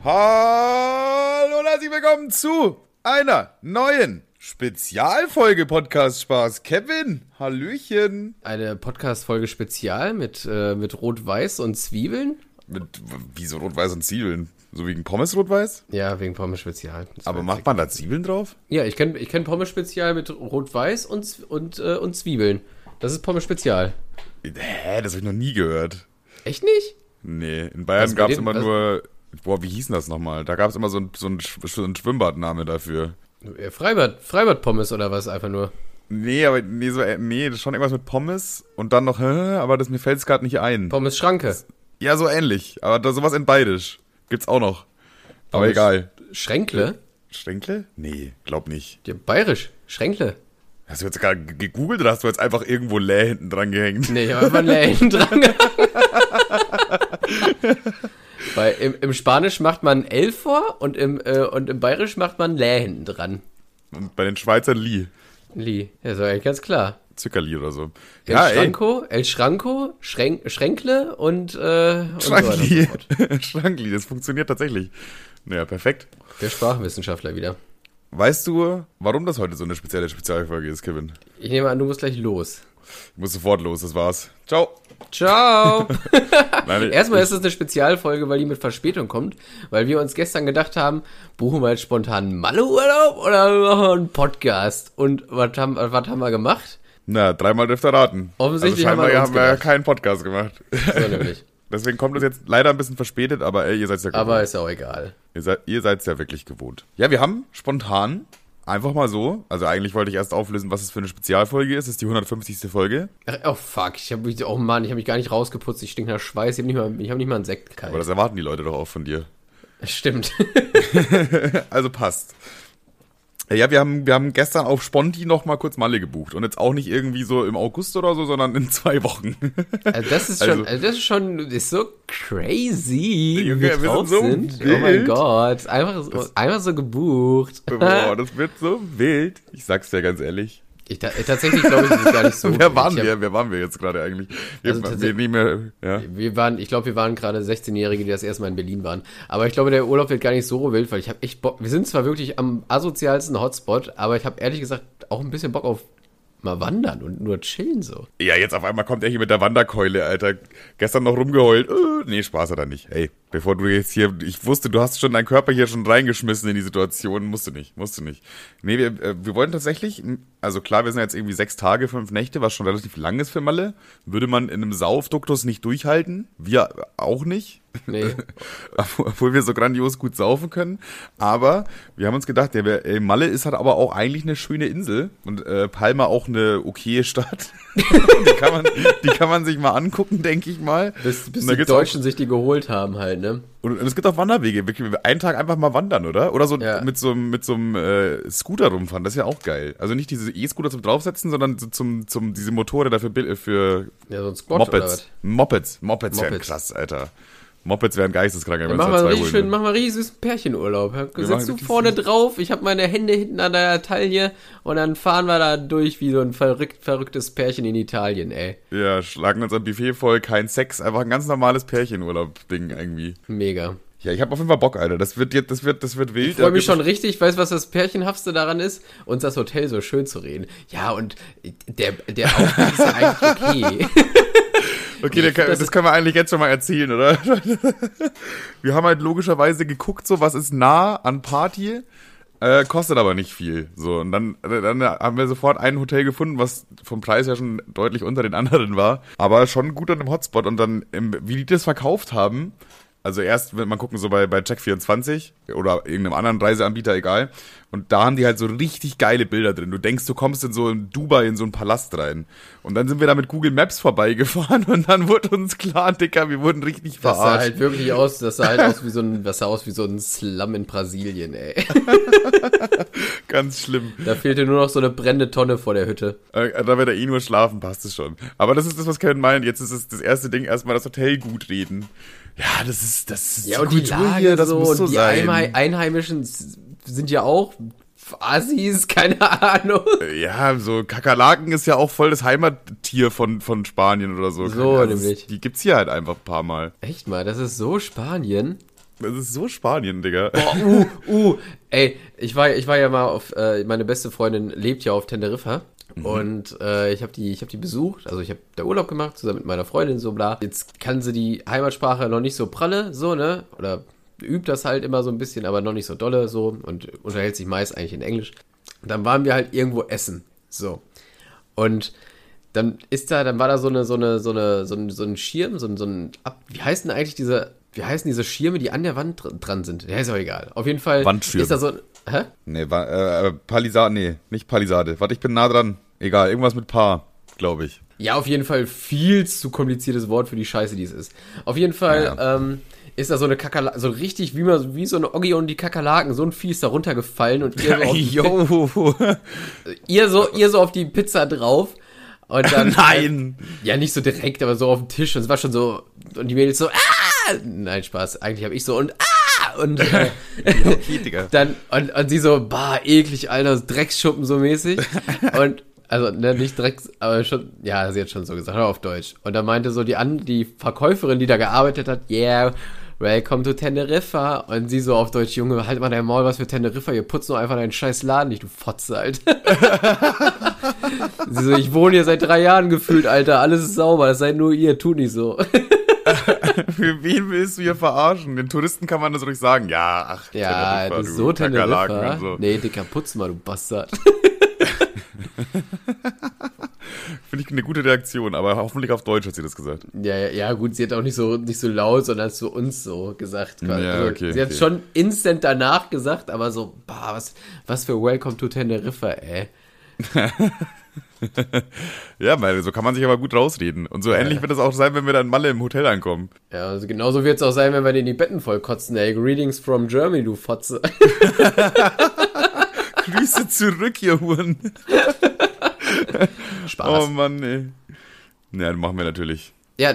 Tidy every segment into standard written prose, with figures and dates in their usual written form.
Hallo und herzlich willkommen zu einer neuen Spezialfolge Podcast Spaß. Kevin, hallöchen. Eine Podcast-Folge Spezial mit Rot-Weiß und Zwiebeln. Wieso Rot-Weiß und Zwiebeln? So wegen Pommes Rot-Weiß? Ja, wegen Pommes Spezial. Aber macht man da Zwiebeln drauf? Ja, ich kenn Pommes Spezial mit Rot-Weiß und Zwiebeln. Das ist Pommes Spezial. Hä, das habe ich noch nie gehört. Echt nicht? Nee, in Bayern gab es immer nur... Boah, wie hieß denn das nochmal? Da gab es immer so ein Schwimmbadname dafür. Freibad-Pommes oder was einfach nur? Nee, das ist schon irgendwas mit Pommes und dann noch, aber mir fällt es gerade nicht ein. Pommes Schranke. Ja, so ähnlich, aber da sowas in Bayerisch gibt's auch noch. Aber egal. Schränkle? Schränkle? Nee, glaub nicht. Ja, bayerisch. Schränkle. Hast du jetzt gerade gegoogelt oder hast du jetzt einfach irgendwo Lä hinten dran gehängt? Nee, ich habe einfach ein Lä hinten dran gehangen. Weil im Spanisch macht man L vor und im Bayerisch macht man Lä hinten dran. Und bei den Schweizern Li. Li. Ja, ist doch eigentlich ganz klar. Zuckerli oder so. El Schranko, Schränkle und Schrankli. Schrankli, das funktioniert tatsächlich. Naja, perfekt. Der Sprachwissenschaftler wieder. Weißt du, warum das heute so eine Spezialfolge ist, Kevin? Ich nehme an, du musst gleich los. Ich muss sofort los, das war's. Ciao. Ciao. Erstmal ist es eine Spezialfolge, weil die mit Verspätung kommt, weil wir uns gestern gedacht haben, buchen wir jetzt spontan einen Malle-Urlaub oder machen wir einen Podcast? Und was haben wir gemacht? Na, dreimal dürft ihr raten. Offensichtlich haben wir ja keinen Podcast gemacht. So nämlich. Deswegen kommt es jetzt leider ein bisschen verspätet, aber ihr seid ja gewohnt. Aber ist auch egal. Ihr seid ja wirklich gewohnt. Ja, wir haben spontan, einfach mal so, also eigentlich wollte ich erst auflösen, was es für eine Spezialfolge ist. Das ist die 150. Folge. Oh fuck, ich habe mich gar nicht rausgeputzt, ich stink nach Schweiß, ich habe nicht mal einen Sekt gekalt. Aber das erwarten die Leute doch auch von dir. Stimmt. Also passt. Ja, wir haben gestern auf Sponti noch mal kurz Malle gebucht und jetzt auch nicht irgendwie so im August oder so, sondern in 2 Wochen. Das ist so crazy, Junge, wie wir drauf sind. Oh mein Gott, einfach so gebucht. Boah, das wird so wild. Ich sag's dir ganz ehrlich. Tatsächlich glaube ich, das ist gar nicht so. Wer waren wir jetzt gerade eigentlich? Wir waren gerade 16-Jährige, die das erste Mal in Berlin waren. Aber ich glaube, der Urlaub wird gar nicht so wild, weil ich habe echt Bock. Wir sind zwar wirklich am asozialsten Hotspot, aber ich habe ehrlich gesagt auch ein bisschen Bock auf mal wandern und nur chillen so. Ja, jetzt auf einmal kommt er hier mit der Wanderkeule, Alter. Gestern noch rumgeheult. Nee, Spaß hat er nicht. Hey, bevor du jetzt hier, ich wusste, du hast schon deinen Körper hier schon reingeschmissen in die Situation. Musst du nicht. Nee, wir wollten tatsächlich, also klar, wir sind jetzt irgendwie 6 Tage, 5 Nächte, was schon relativ lang ist für Malle. Würde man in einem Saufduktus nicht durchhalten. Wir auch nicht. Nee. Obwohl wir so grandios gut saufen können. Aber wir haben uns gedacht, Malle ist halt aber auch eigentlich eine schöne Insel und Palma auch eine okaye Stadt. die kann man sich mal angucken, denke ich mal. Bis die Deutschen sich die geholt haben halt, ne? Und es gibt auch Wanderwege. Einen Tag einfach mal wandern, oder? Oder so ja. mit so einem Scooter rumfahren. Das ist ja auch geil. Also nicht diese E-Scooter zum Draufsetzen, sondern diese Motorräder für ja, so ein Squad oder was? Mopeds wären krass, Alter. Mopeds wären geisteskrank. Ja, mach mal richtig süßen Pärchenurlaub. Sitzt du vorne drauf, ich habe meine Hände hinten an der Taille und dann fahren wir da durch wie so ein verrücktes Pärchen in Italien, ey. Ja, schlagen uns ein Buffet voll, kein Sex, einfach ein ganz normales Pärchenurlaub-Ding irgendwie. Mega. Ja, ich habe auf jeden Fall Bock, Alter. Das wird wild. Ich freue mich schon richtig. Weißt du, was das Pärchenhaftste daran ist? Uns das Hotel so schön zu reden. Ja, und der Auftritt ist ja eigentlich okay. Okay, das können wir eigentlich jetzt schon mal erzählen, oder? Wir haben halt logischerweise geguckt, so was ist nah an Party, kostet aber nicht viel. So, und dann haben wir sofort ein Hotel gefunden, was vom Preis ja schon deutlich unter den anderen war, aber schon gut an einem Hotspot. Und dann, wie die das verkauft haben, also erst, wenn man gucken, so bei Check24 oder irgendeinem anderen Reiseanbieter, egal. Und da haben die halt so richtig geile Bilder drin. Du denkst, du kommst in so in Dubai in so einen Palast rein. Und dann sind wir da mit Google Maps vorbeigefahren und dann wurde uns klar, Dicker, wir wurden richtig verarscht. Das sah halt wirklich aus, das sah aus wie so ein Slum in Brasilien, ey. Ganz schlimm. Da fehlte nur noch so eine brennende Tonne vor der Hütte. Da wird er nur schlafen, passt es schon. Aber das ist das, was Kevin meint. Jetzt ist es das erste Ding, erstmal das Hotel gut reden. Ja, das ist ja, und die Lage hier, das so, muss so sein. Die Einheimischen sind ja auch Assis, keine Ahnung. Ja, so Kakerlaken ist ja auch voll das Heimattier von Spanien oder so. So, nämlich. Die gibt's hier halt einfach ein paar Mal. Echt mal, das ist so Spanien? Das ist so Spanien, Digga. Boah, ey, ich war ja mal auf, meine beste Freundin lebt ja auf Teneriffa. Und ich habe die besucht, also ich habe da Urlaub gemacht, zusammen mit meiner Freundin, so bla. Jetzt kann sie die Heimatsprache noch nicht so pralle, so, ne? Oder übt das halt immer so ein bisschen, aber noch nicht so dolle, so. Und unterhält sich meist eigentlich in Englisch. Und dann waren wir halt irgendwo essen, so. Und dann war da so ein Schirm, wie heißen eigentlich diese Schirme, die an der Wand dran sind? Ja, ist auch egal. Auf jeden Fall Wandschirm. Ist da so hä? Nee, Palisade, nee, nicht Palisade. Warte, ich bin nah dran. Egal, irgendwas mit Paar, glaube ich. Ja, auf jeden Fall viel zu kompliziertes Wort für die Scheiße, die es ist. Auf jeden Fall, ist da so eine Kakerlake, so richtig wie so eine Oggi und die Kakerlaken, so ein Vieh ist da runtergefallen und ihr so auf die Pizza drauf. Und dann, nein! Ja, nicht so direkt, aber so auf dem Tisch. Und es war schon so, und die Mädels so, nein, Spaß. Eigentlich habe ich so, und und ja, okay, Digga. dann, und sie so, eklig, Alter, Drecksschuppen so mäßig. Und, also, ne, nicht Drecks, aber schon, ja, sie hat schon so gesagt, auf Deutsch. Und dann meinte so die Verkäuferin, die da gearbeitet hat, yeah, welcome to Teneriffa. Und sie so auf Deutsch, Junge, halt mal dein Maul, was für Teneriffa, ihr putzt nur einfach deinen scheiß Laden nicht, du Fotze, Alter. Sie so, ich wohne hier seit 3 Jahren gefühlt, Alter, alles ist sauber, das seid nur ihr, tu nicht so. Für wen willst du hier verarschen? Den Touristen kann man das ruhig sagen. Ja, ach, ja, Teneriffa, das ist so Teneriffa. So. Nee, Dicker, putz mal, du Bastard. Finde ich eine gute Reaktion, aber hoffentlich auf Deutsch hat sie das gesagt. Ja, gut, sie hat auch nicht so laut, sondern zu uns so gesagt. Ja, also, okay, sie hat schon instant danach gesagt, aber so, was für Welcome to Teneriffa, ey. Ja, weil so kann man sich aber gut rausreden. Und so ähnlich wird es auch sein, wenn wir dann Malle im Hotel ankommen. Ja, also genauso wird es auch sein, wenn wir denen die Betten voll kotzen, ey. Greetings from Germany, du Fotze. Grüße zurück, ihr Huren. Spaß. Oh Mann, ey. Ja, das machen wir natürlich. Ja,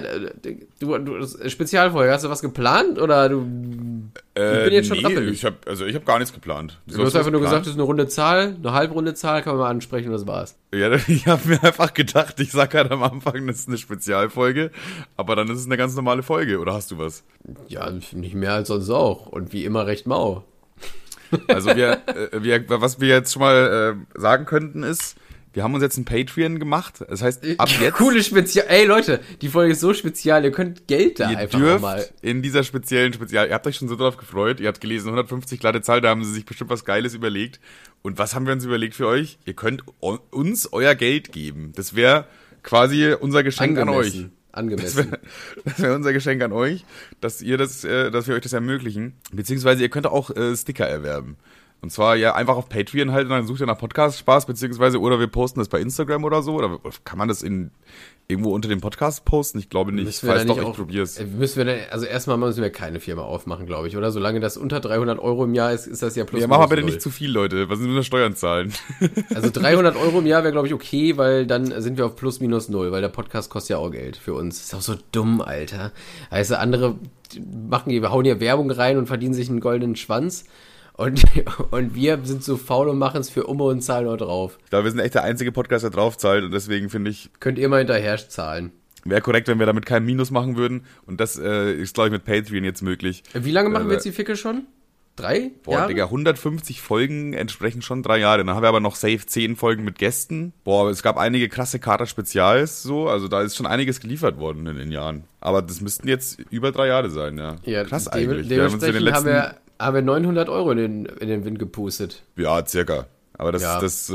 du Spezialfolge, hast du was geplant oder du? Ich bin jetzt schon rappelig. Ich hab gar nichts geplant. Du hast einfach nur gesagt, das ist eine runde Zahl, eine halbrunde Zahl, kann man mal ansprechen und das war's. Ja, ich habe mir einfach gedacht, ich sag halt am Anfang, das ist eine Spezialfolge, aber dann ist es eine ganz normale Folge, oder hast du was? Ja, nicht mehr als sonst auch und wie immer recht mau. Also was wir jetzt schon mal sagen könnten ist, wir haben uns jetzt ein Patreon gemacht. Das heißt, ab jetzt... Coole Ey, Leute, die Folge ist so spezial. Ihr könnt Geld da einfach dürft mal... in dieser speziellen Ihr habt euch schon so drauf gefreut. Ihr habt gelesen, 150 glatte Zahl. Da haben sie sich bestimmt was Geiles überlegt. Und was haben wir uns überlegt für euch? Ihr könnt uns euer Geld geben. Das wäre quasi unser Geschenk an euch. Angemessen. Das wäre unser Geschenk an euch, dass wir euch das ermöglichen. Beziehungsweise ihr könnt auch Sticker erwerben. Und zwar ja einfach auf Patreon halt und dann sucht ihr nach Podcast Spaß, beziehungsweise oder wir posten das bei Instagram oder so. Oder kann man das irgendwo unter dem Podcast posten? Ich glaube nicht. Ich probier's. Also erstmal müssen wir keine Firma aufmachen, glaube ich, oder? Solange das unter 300 € im Jahr ist das ja plus. Ja, machen wir bitte nicht zu viel, Leute. Was sind nur Steuern zahlen? Also 300 € im Jahr wäre, glaube ich, okay, weil dann sind wir auf plus minus null, weil der Podcast kostet ja auch Geld für uns. Ist auch so dumm, Alter. Also andere hauen hier Werbung rein und verdienen sich einen goldenen Schwanz. Und wir sind so faul und machen es für und zahlen nur drauf. Ich glaube, wir sind echt der einzige Podcast, der drauf zahlt und deswegen finde ich... Könnt ihr mal hinterher zahlen. Wäre korrekt, wenn wir damit kein Minus machen würden und das ist, glaube ich, mit Patreon jetzt möglich. Wie lange machen wir jetzt die Ficke schon? 3 Jahre? Digga, 150 Folgen entsprechen schon 3 Jahre. Dann haben wir aber noch safe 10 Folgen mit Gästen. Es gab einige krasse Kater-Spezials, so. Also da ist schon einiges geliefert worden in den Jahren. Aber das müssten jetzt über 3 Jahre sein, ja. Ja, krass eigentlich. Dementsprechend haben wir 900 € in den Wind gepustet. Ja, circa. Aber das macht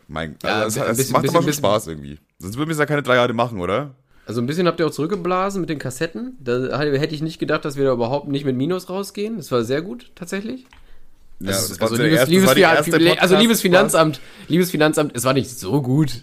aber schon Spaß irgendwie. Sonst würden wir es ja keine 3 Jahre machen, oder? Also ein bisschen habt ihr auch zurückgeblasen mit den Kassetten. Da hätte ich nicht gedacht, dass wir da überhaupt nicht mit Minus rausgehen. Das war sehr gut, tatsächlich. Ja, liebes Finanzamt, es war nicht so gut.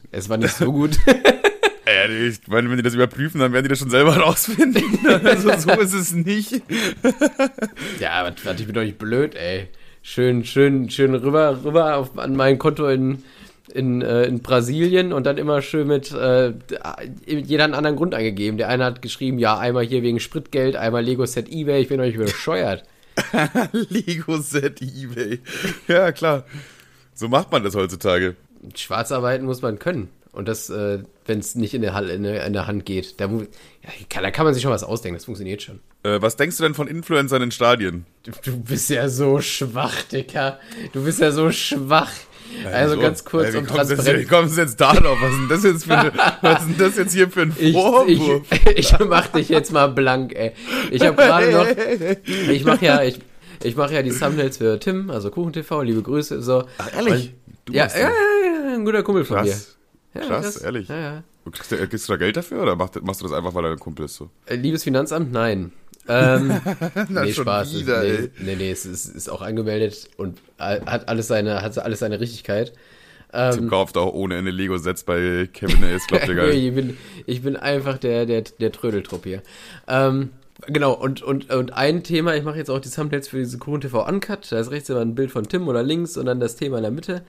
Ja, ich meine, wenn die das überprüfen, dann werden die das schon selber rausfinden. Also so ist es nicht. Ja, warte, ich bin doch nicht blöd, ey. Schön rüber an mein Konto in Brasilien und dann immer schön mit jeder einen anderen Grund angegeben. Der eine hat geschrieben, ja, einmal hier wegen Spritgeld, einmal Lego-Set eBay, ich bin doch nicht bescheuert. Lego-Set eBay. Ja, klar. So macht man das heutzutage. Schwarzarbeiten muss man können. Und das, wenn es nicht in der Hand geht, da kann man sich schon was ausdenken, das funktioniert schon. Was denkst du denn von Influencern in Stadien? Du bist ja so schwach, Dicker. Du bist ja so schwach. Also ganz kurz um transparent. Wie kommst du jetzt da drauf? Was ist denn das jetzt hier für ein Vorwurf? Ich mach dich jetzt mal blank, ey. Ich habe gerade noch, ich mache ja die Thumbnails für Tim, also KuchenTV, liebe Grüße, so. Ach, ehrlich? Ja, ein guter Kumpel von mir. Ja, krass, ehrlich. Ja. Kriegst du da Geld dafür oder machst du das einfach, weil er ein Kumpel ist so? Liebes Finanzamt, nein. Nee, Spaß. Wieder, nee, es ist auch angemeldet und hat alles seine Richtigkeit. Tim kauft auch ohne Ende Lego-Sets bei Kevin A. Glaubt ihr geil. ich bin einfach der Trödeltrupp hier. Genau, und ein Thema, ich mache jetzt auch die Thumbnails für diese KuchenTV Uncut, da ist rechts immer ein Bild von Tim oder links und dann das Thema in der Mitte.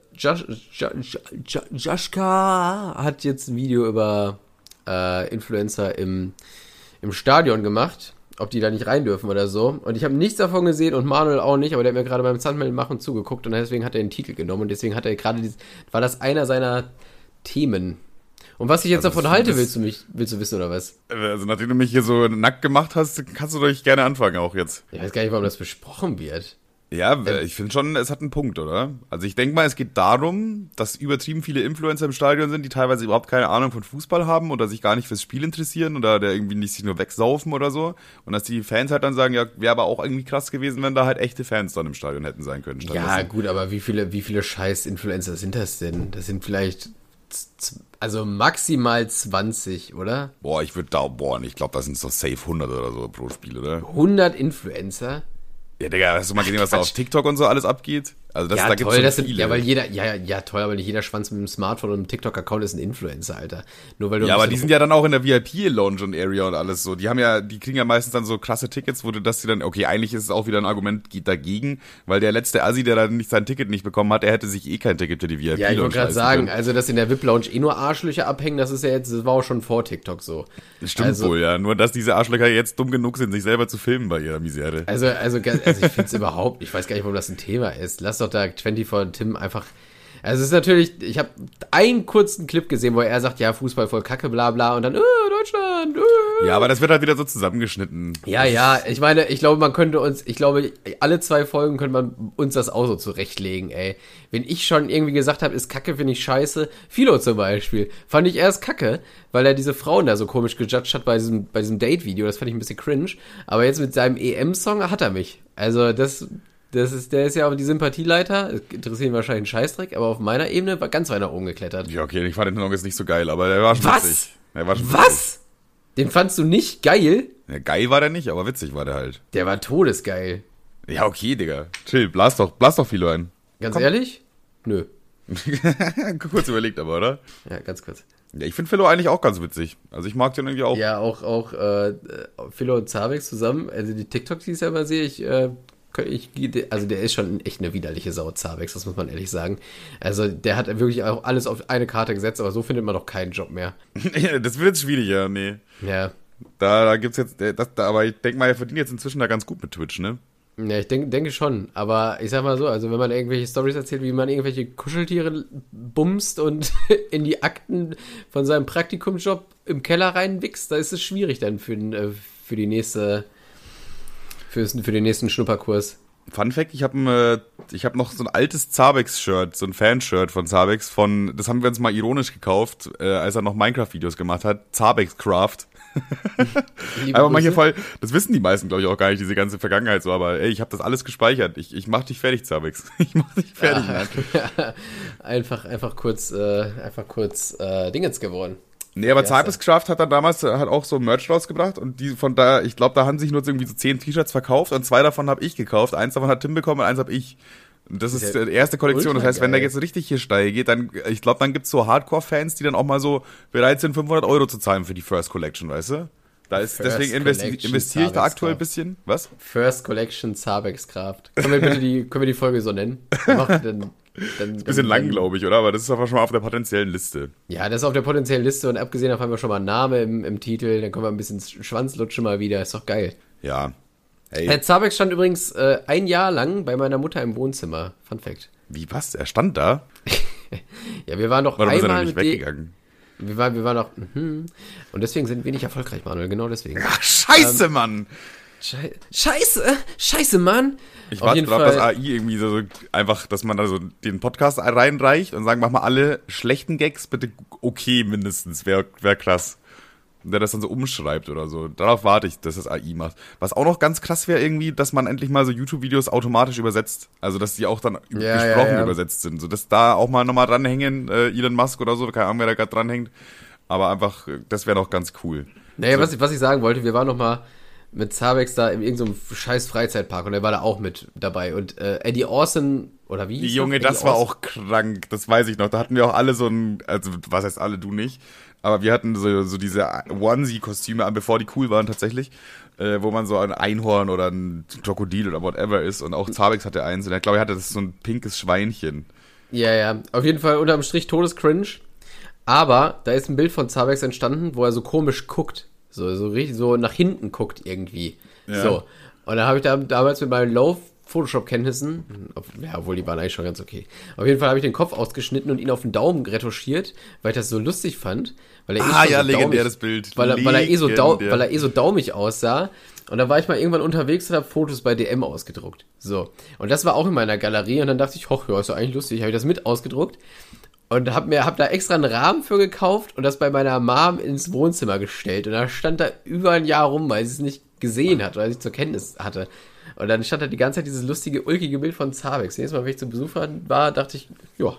Joschka hat jetzt ein Video über Influencer im Stadion gemacht, ob die da nicht rein dürfen oder so. Und ich habe nichts davon gesehen und Manuel auch nicht, aber der hat mir gerade beim Thumbnail machen zugeguckt und deswegen hat er den Titel genommen und deswegen hat er gerade, war das einer seiner Themen. Und was ich jetzt davon halte, willst du wissen oder was? Also nachdem du mich hier so nackt gemacht hast, kannst du doch gerne anfangen auch jetzt. Ich weiß gar nicht, warum das besprochen wird. Ja, ich finde schon, es hat einen Punkt, oder? Also ich denke mal, es geht darum, dass übertrieben viele Influencer im Stadion sind, die teilweise überhaupt keine Ahnung von Fußball haben oder sich gar nicht fürs Spiel interessieren oder der irgendwie nicht sich nur wegsaufen oder so. Und dass die Fans halt dann sagen, ja, wäre aber auch irgendwie krass gewesen, wenn da halt echte Fans dann im Stadion hätten sein können. Ja, gut, aber wie viele scheiß Influencer sind das denn? Das sind vielleicht also maximal 20, oder? Ich glaube, das sind so safe 100 oder so pro Spiel, oder? 100 Influencer? Ja, Digga, hast du mal gesehen, was da auf TikTok und so alles abgeht? Also da gibt's schon viele. Ja, weil toll, aber nicht jeder Schwanz mit einem Smartphone und einem TikTok-Account ist ein Influencer, Alter. Nur weil du aber die sind ja dann auch in der VIP-Lounge und Area und alles so. Die kriegen ja meistens dann so krasse Tickets, okay, eigentlich ist es auch wieder ein Argument dagegen, weil der letzte Assi, der dann sein Ticket nicht bekommen hat, der hätte sich kein Ticket für die VIP-Lounge. Ja, ich wollte gerade sagen, also dass in der VIP-Lounge nur Arschlöcher abhängen, das war auch schon vor TikTok so. Das stimmt wohl, ja. Nur, dass diese Arschlöcher jetzt dumm genug sind, sich selber zu filmen bei ihrer Misere. Also ich finde es überhaupt, ich weiß gar nicht, warum das ein Thema ist. Lass doch da 24 Tim einfach. Also es ist natürlich, ich habe einen kurzen Clip gesehen, wo er sagt, ja, Fußball voll Kacke, bla bla, und dann, Deutschland, Ja, aber das wird halt wieder so zusammengeschnitten. Ja, ich meine, ich glaube, alle 2 Folgen könnte man uns das auch so zurechtlegen, ey. Wenn ich schon irgendwie gesagt habe, ist Kacke, finde ich scheiße. Philo zum Beispiel, fand ich erst Kacke, weil er diese Frauen da so komisch gejudged hat bei diesem Date-Video, das fand ich ein bisschen cringe, aber jetzt mit seinem EM-Song hat er mich. Also der ist ja auch die Sympathieleiter, interessiert ihn wahrscheinlich einen Scheißdreck, aber auf meiner Ebene war ganz weit nach oben geklettert. Ja, okay, ich fand den Song jetzt nicht so geil, aber der war schon witzig. Was? Den fandst du nicht geil? Ja, geil war der nicht, aber witzig war der halt. Der war todesgeil. Ja, okay, Digga. Chill, blas doch Philo ein. Ganz ehrlich? Nö. Kurz überlegt aber, oder? Ja, ganz kurz. Ja, ich finde Philo eigentlich auch ganz witzig. Also ich mag den irgendwie auch. Ja, auch Philo und Zabex zusammen, also die TikToks, die ich selber sehe, also der ist schon echt eine widerliche Sau, Zabex, das muss man ehrlich sagen. Also der hat wirklich auch alles auf eine Karte gesetzt, aber so findet man doch keinen Job mehr. Das wird jetzt schwierig, ja, nee. Ja. Da gibt's jetzt, aber ich denke mal, er verdient jetzt inzwischen da ganz gut mit Twitch, ne? Ja, ich denke schon, aber ich sag mal so, also wenn man irgendwelche Storys erzählt, wie man irgendwelche Kuscheltiere bumst und in die Akten von seinem Praktikumsjob im Keller reinwichst, da ist es schwierig dann für den nächsten Schnupperkurs. Fun Fact, ich habe noch so ein altes Zabex-Shirt, so ein Fanshirt von Zabex, das haben wir uns mal ironisch gekauft, als er noch Minecraft-Videos gemacht hat, Zabex Craft. Aber manche voll, das wissen die meisten, glaube ich, auch gar nicht, diese ganze Vergangenheit so, aber ey, ich habe das alles gespeichert. Ich mach dich fertig, Zabex. Ich mach dich fertig, Mann. Einfach kurz Dingens geworden. Nee, aber Cyberscraft hat dann damals auch so Merch rausgebracht und ich glaube, da haben sich nur irgendwie so 10 T-Shirts verkauft und 2 davon habe ich gekauft. 1 davon hat Tim bekommen und 1 habe ich. Und das ist die erste Kollektion. Das heißt, wenn der jetzt richtig hier steil geht, dann, ich glaube, dann gibt's so Hardcore-Fans, die dann auch mal so bereit sind, 500 € zu zahlen für die First Collection, weißt du? Deswegen investiere ich da aktuell ein bisschen. Was? First Collection Zabex-Craft. Können wir die Folge so nennen? Dann ist ein bisschen lang, glaube ich, oder? Aber das ist aber schon mal auf der potenziellen Liste. Ja, das ist auf der potenziellen Liste und abgesehen davon haben wir schon mal einen Namen im Titel, dann können wir ein bisschen Schwanzlutschen mal wieder, ist doch geil. Ja. Hey. Herr Zabex stand übrigens 1 Jahr lang bei meiner Mutter im Wohnzimmer. Fun Fact. Wie, was? Er stand da? Ja, wir waren doch einmal ist er nicht weggegangen? Wir waren noch und deswegen sind wir nicht erfolgreich, Manuel, genau deswegen. Ach, scheiße, Mann! Scheiße, Mann. Ich warte drauf, dass AI irgendwie so einfach, dass man da so den Podcast reinreicht und sagen, mach mal alle schlechten Gags bitte okay mindestens, wäre krass. Und der das dann so umschreibt oder so. Darauf warte ich, dass das AI macht. Was auch noch ganz krass wäre irgendwie, dass man endlich mal so YouTube-Videos automatisch übersetzt. Also, dass die auch dann gesprochen übersetzt sind. So, dass da auch mal nochmal dranhängen, Elon Musk oder so, keine Ahnung, wer da gerade dranhängt. Aber einfach, das wäre doch ganz cool. Naja, so. was ich sagen wollte, wir waren noch mal mit Zabex da in irgendeinem scheiß Freizeitpark und er war da auch mit dabei. Und Eddie Orson, oder wie hieß Junge, das war auch krank, das weiß ich noch. Da hatten wir auch alle so ein, also was heißt alle, du nicht, aber wir hatten so diese Onesie-Kostüme an, bevor die cool waren tatsächlich, wo man so ein Einhorn oder ein Krokodil oder whatever ist. Und auch Zabex hatte eins und ich glaube, er hatte das so ein pinkes Schweinchen. Ja, auf jeden Fall unterm Strich Todescringe. Aber da ist ein Bild von Zabex entstanden, wo er so komisch guckt. So richtig so nach hinten guckt irgendwie. Ja. So. Und dann habe ich damals mit meinen Low-Photoshop-Kenntnissen, obwohl die waren eigentlich schon ganz okay. Auf jeden Fall habe ich den Kopf ausgeschnitten und ihn auf den Daumen retuschiert, weil ich das so lustig fand. Weil er legendäres Bild. Weil er so daumig aussah. Und dann war ich mal irgendwann unterwegs und habe Fotos bei DM ausgedruckt. So. Und das war auch in meiner Galerie und dann dachte ich, hoch, ja, ist doch eigentlich lustig. Habe ich das mit ausgedruckt. Und hab da extra einen Rahmen für gekauft und das bei meiner Mom ins Wohnzimmer gestellt. Und da stand da über ein Jahr rum, weil sie es nicht gesehen hat, weil sie es zur Kenntnis hatte. Und dann stand da die ganze Zeit dieses lustige, ulkige Bild von Zabex. Jedes Mal, wenn ich zu Besuch war, dachte ich, ja.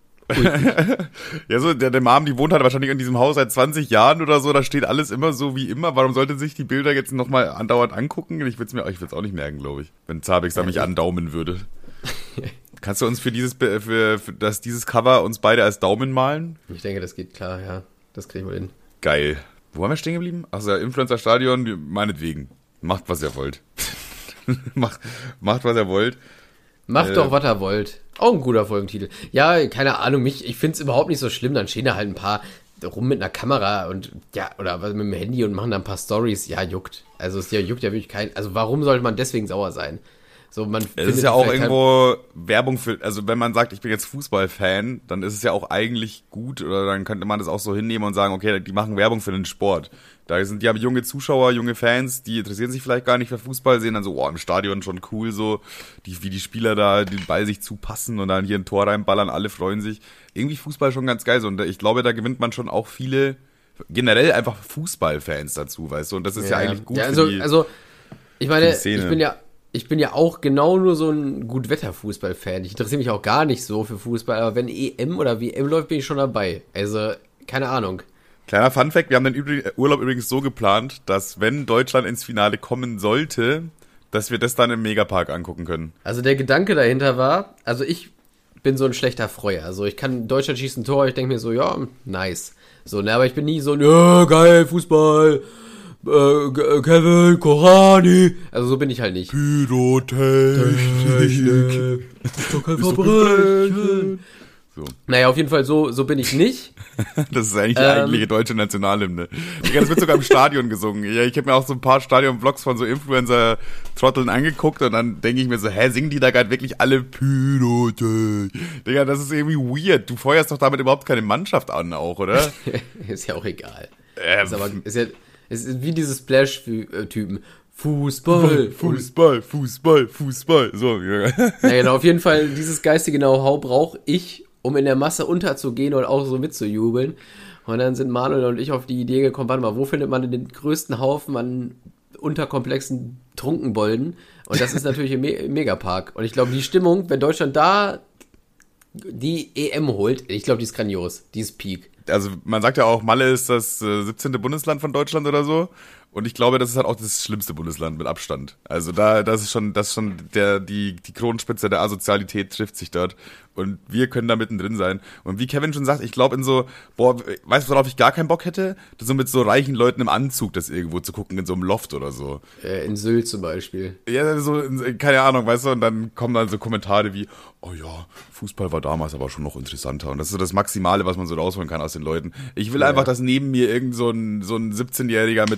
Ja, so, der Mom, die wohnt halt wahrscheinlich in diesem Haus seit 20 Jahren oder so, da steht alles immer so wie immer. Warum sollte sich die Bilder jetzt nochmal andauernd angucken? Ich würde es auch nicht merken, glaube ich, wenn Zabex da mich andaumen würde. Kannst du uns für dieses Cover uns beide als Daumen malen? Ich denke, das geht klar, ja. Das kriegen wir hin. Geil. Wo waren wir stehen geblieben? Achso, ja, Influencer-Stadion, meinetwegen. Macht, was ihr wollt. Macht, was ihr wollt. Macht doch, was ihr wollt. Auch ein guter Folgentitel. Ja, keine Ahnung, ich find's überhaupt nicht so schlimm. Dann stehen da halt ein paar rum mit einer Kamera und ja, oder was mit dem Handy und machen da ein paar Stories. Ja, juckt. Also es juckt ja wirklich kein. Also warum sollte man deswegen sauer sein? So, es ist ja auch irgendwo Werbung für, also wenn man sagt, ich bin jetzt Fußballfan, dann ist es ja auch eigentlich gut, oder dann könnte man das auch so hinnehmen und sagen, okay, die machen Werbung für den Sport. Die haben junge Zuschauer, junge Fans, die interessieren sich vielleicht gar nicht für Fußball, sehen dann so, oh, im Stadion schon cool, so, wie die Spieler da den Ball sich zupassen und dann hier ein Tor reinballern, alle freuen sich. Irgendwie Fußball schon ganz geil, so, und ich glaube, da gewinnt man schon auch viele, generell einfach Fußballfans dazu, weißt du, und das ist ja eigentlich gut für die ich meine, ich bin ja auch genau nur so ein Gutwetter-Fußball-Fan. Ich interessiere mich auch gar nicht so für Fußball, aber wenn EM oder WM läuft, bin ich schon dabei. Also, keine Ahnung. Kleiner Funfact, wir haben den Urlaub übrigens so geplant, dass wenn Deutschland ins Finale kommen sollte, dass wir das dann im Megapark angucken können. Also der Gedanke dahinter war, also ich bin so ein schlechter Freuer. Also ich kann, Deutschland schießt ein Tor, ich denke mir so, ja, nice. So, ne, aber ich bin nie so, ja, geil, Fußball, Kevin, Korani. Also so bin ich halt nicht. Pyrotechnik. So. Naja, auf jeden Fall so bin ich nicht. Das ist eigentlich die eigentliche deutsche Nationalhymne. Das wird sogar im Stadion gesungen. Ja, ich habe mir auch so ein paar Stadion-Vlogs von so Influencer-Trotteln angeguckt und dann denke ich mir so, singen die da gerade wirklich alle Pyrotechnik? Digga, das ist irgendwie weird. Du feuerst doch damit überhaupt keine Mannschaft an auch, oder? Ist ja auch egal. Es ist wie diese Splash-Typen. Fußball. So, ja. Na genau, auf jeden Fall, dieses geistige Know-how brauche ich, um in der Masse unterzugehen und auch so mitzujubeln. Und dann sind Manuel und ich auf die Idee gekommen, warte mal, wo findet man denn den größten Haufen an unterkomplexen Trunkenbolden? Und das ist natürlich im Megapark. Und ich glaube, die Stimmung, wenn Deutschland da die EM holt, ich glaube, die ist grandios, die ist Peak. Also man sagt ja auch, Malle ist das 17. Bundesland von Deutschland oder so. Und ich glaube, das ist halt auch das schlimmste Bundesland mit Abstand. Also das ist schon die Kronspitze der Asozialität trifft sich dort. Und wir können da mittendrin sein. Und wie Kevin schon sagt, ich glaube weißt du, worauf ich gar keinen Bock hätte? So mit so reichen Leuten im Anzug das irgendwo zu gucken, in so einem Loft oder so. In Sylt zum Beispiel. Ja, so, keine Ahnung, weißt du, und dann kommen dann so Kommentare wie, oh ja, Fußball war damals aber schon noch interessanter. Und das ist so das Maximale, was man so rausholen kann aus den Leuten. Ich will einfach, dass neben mir irgend so ein 17-Jähriger mit so einer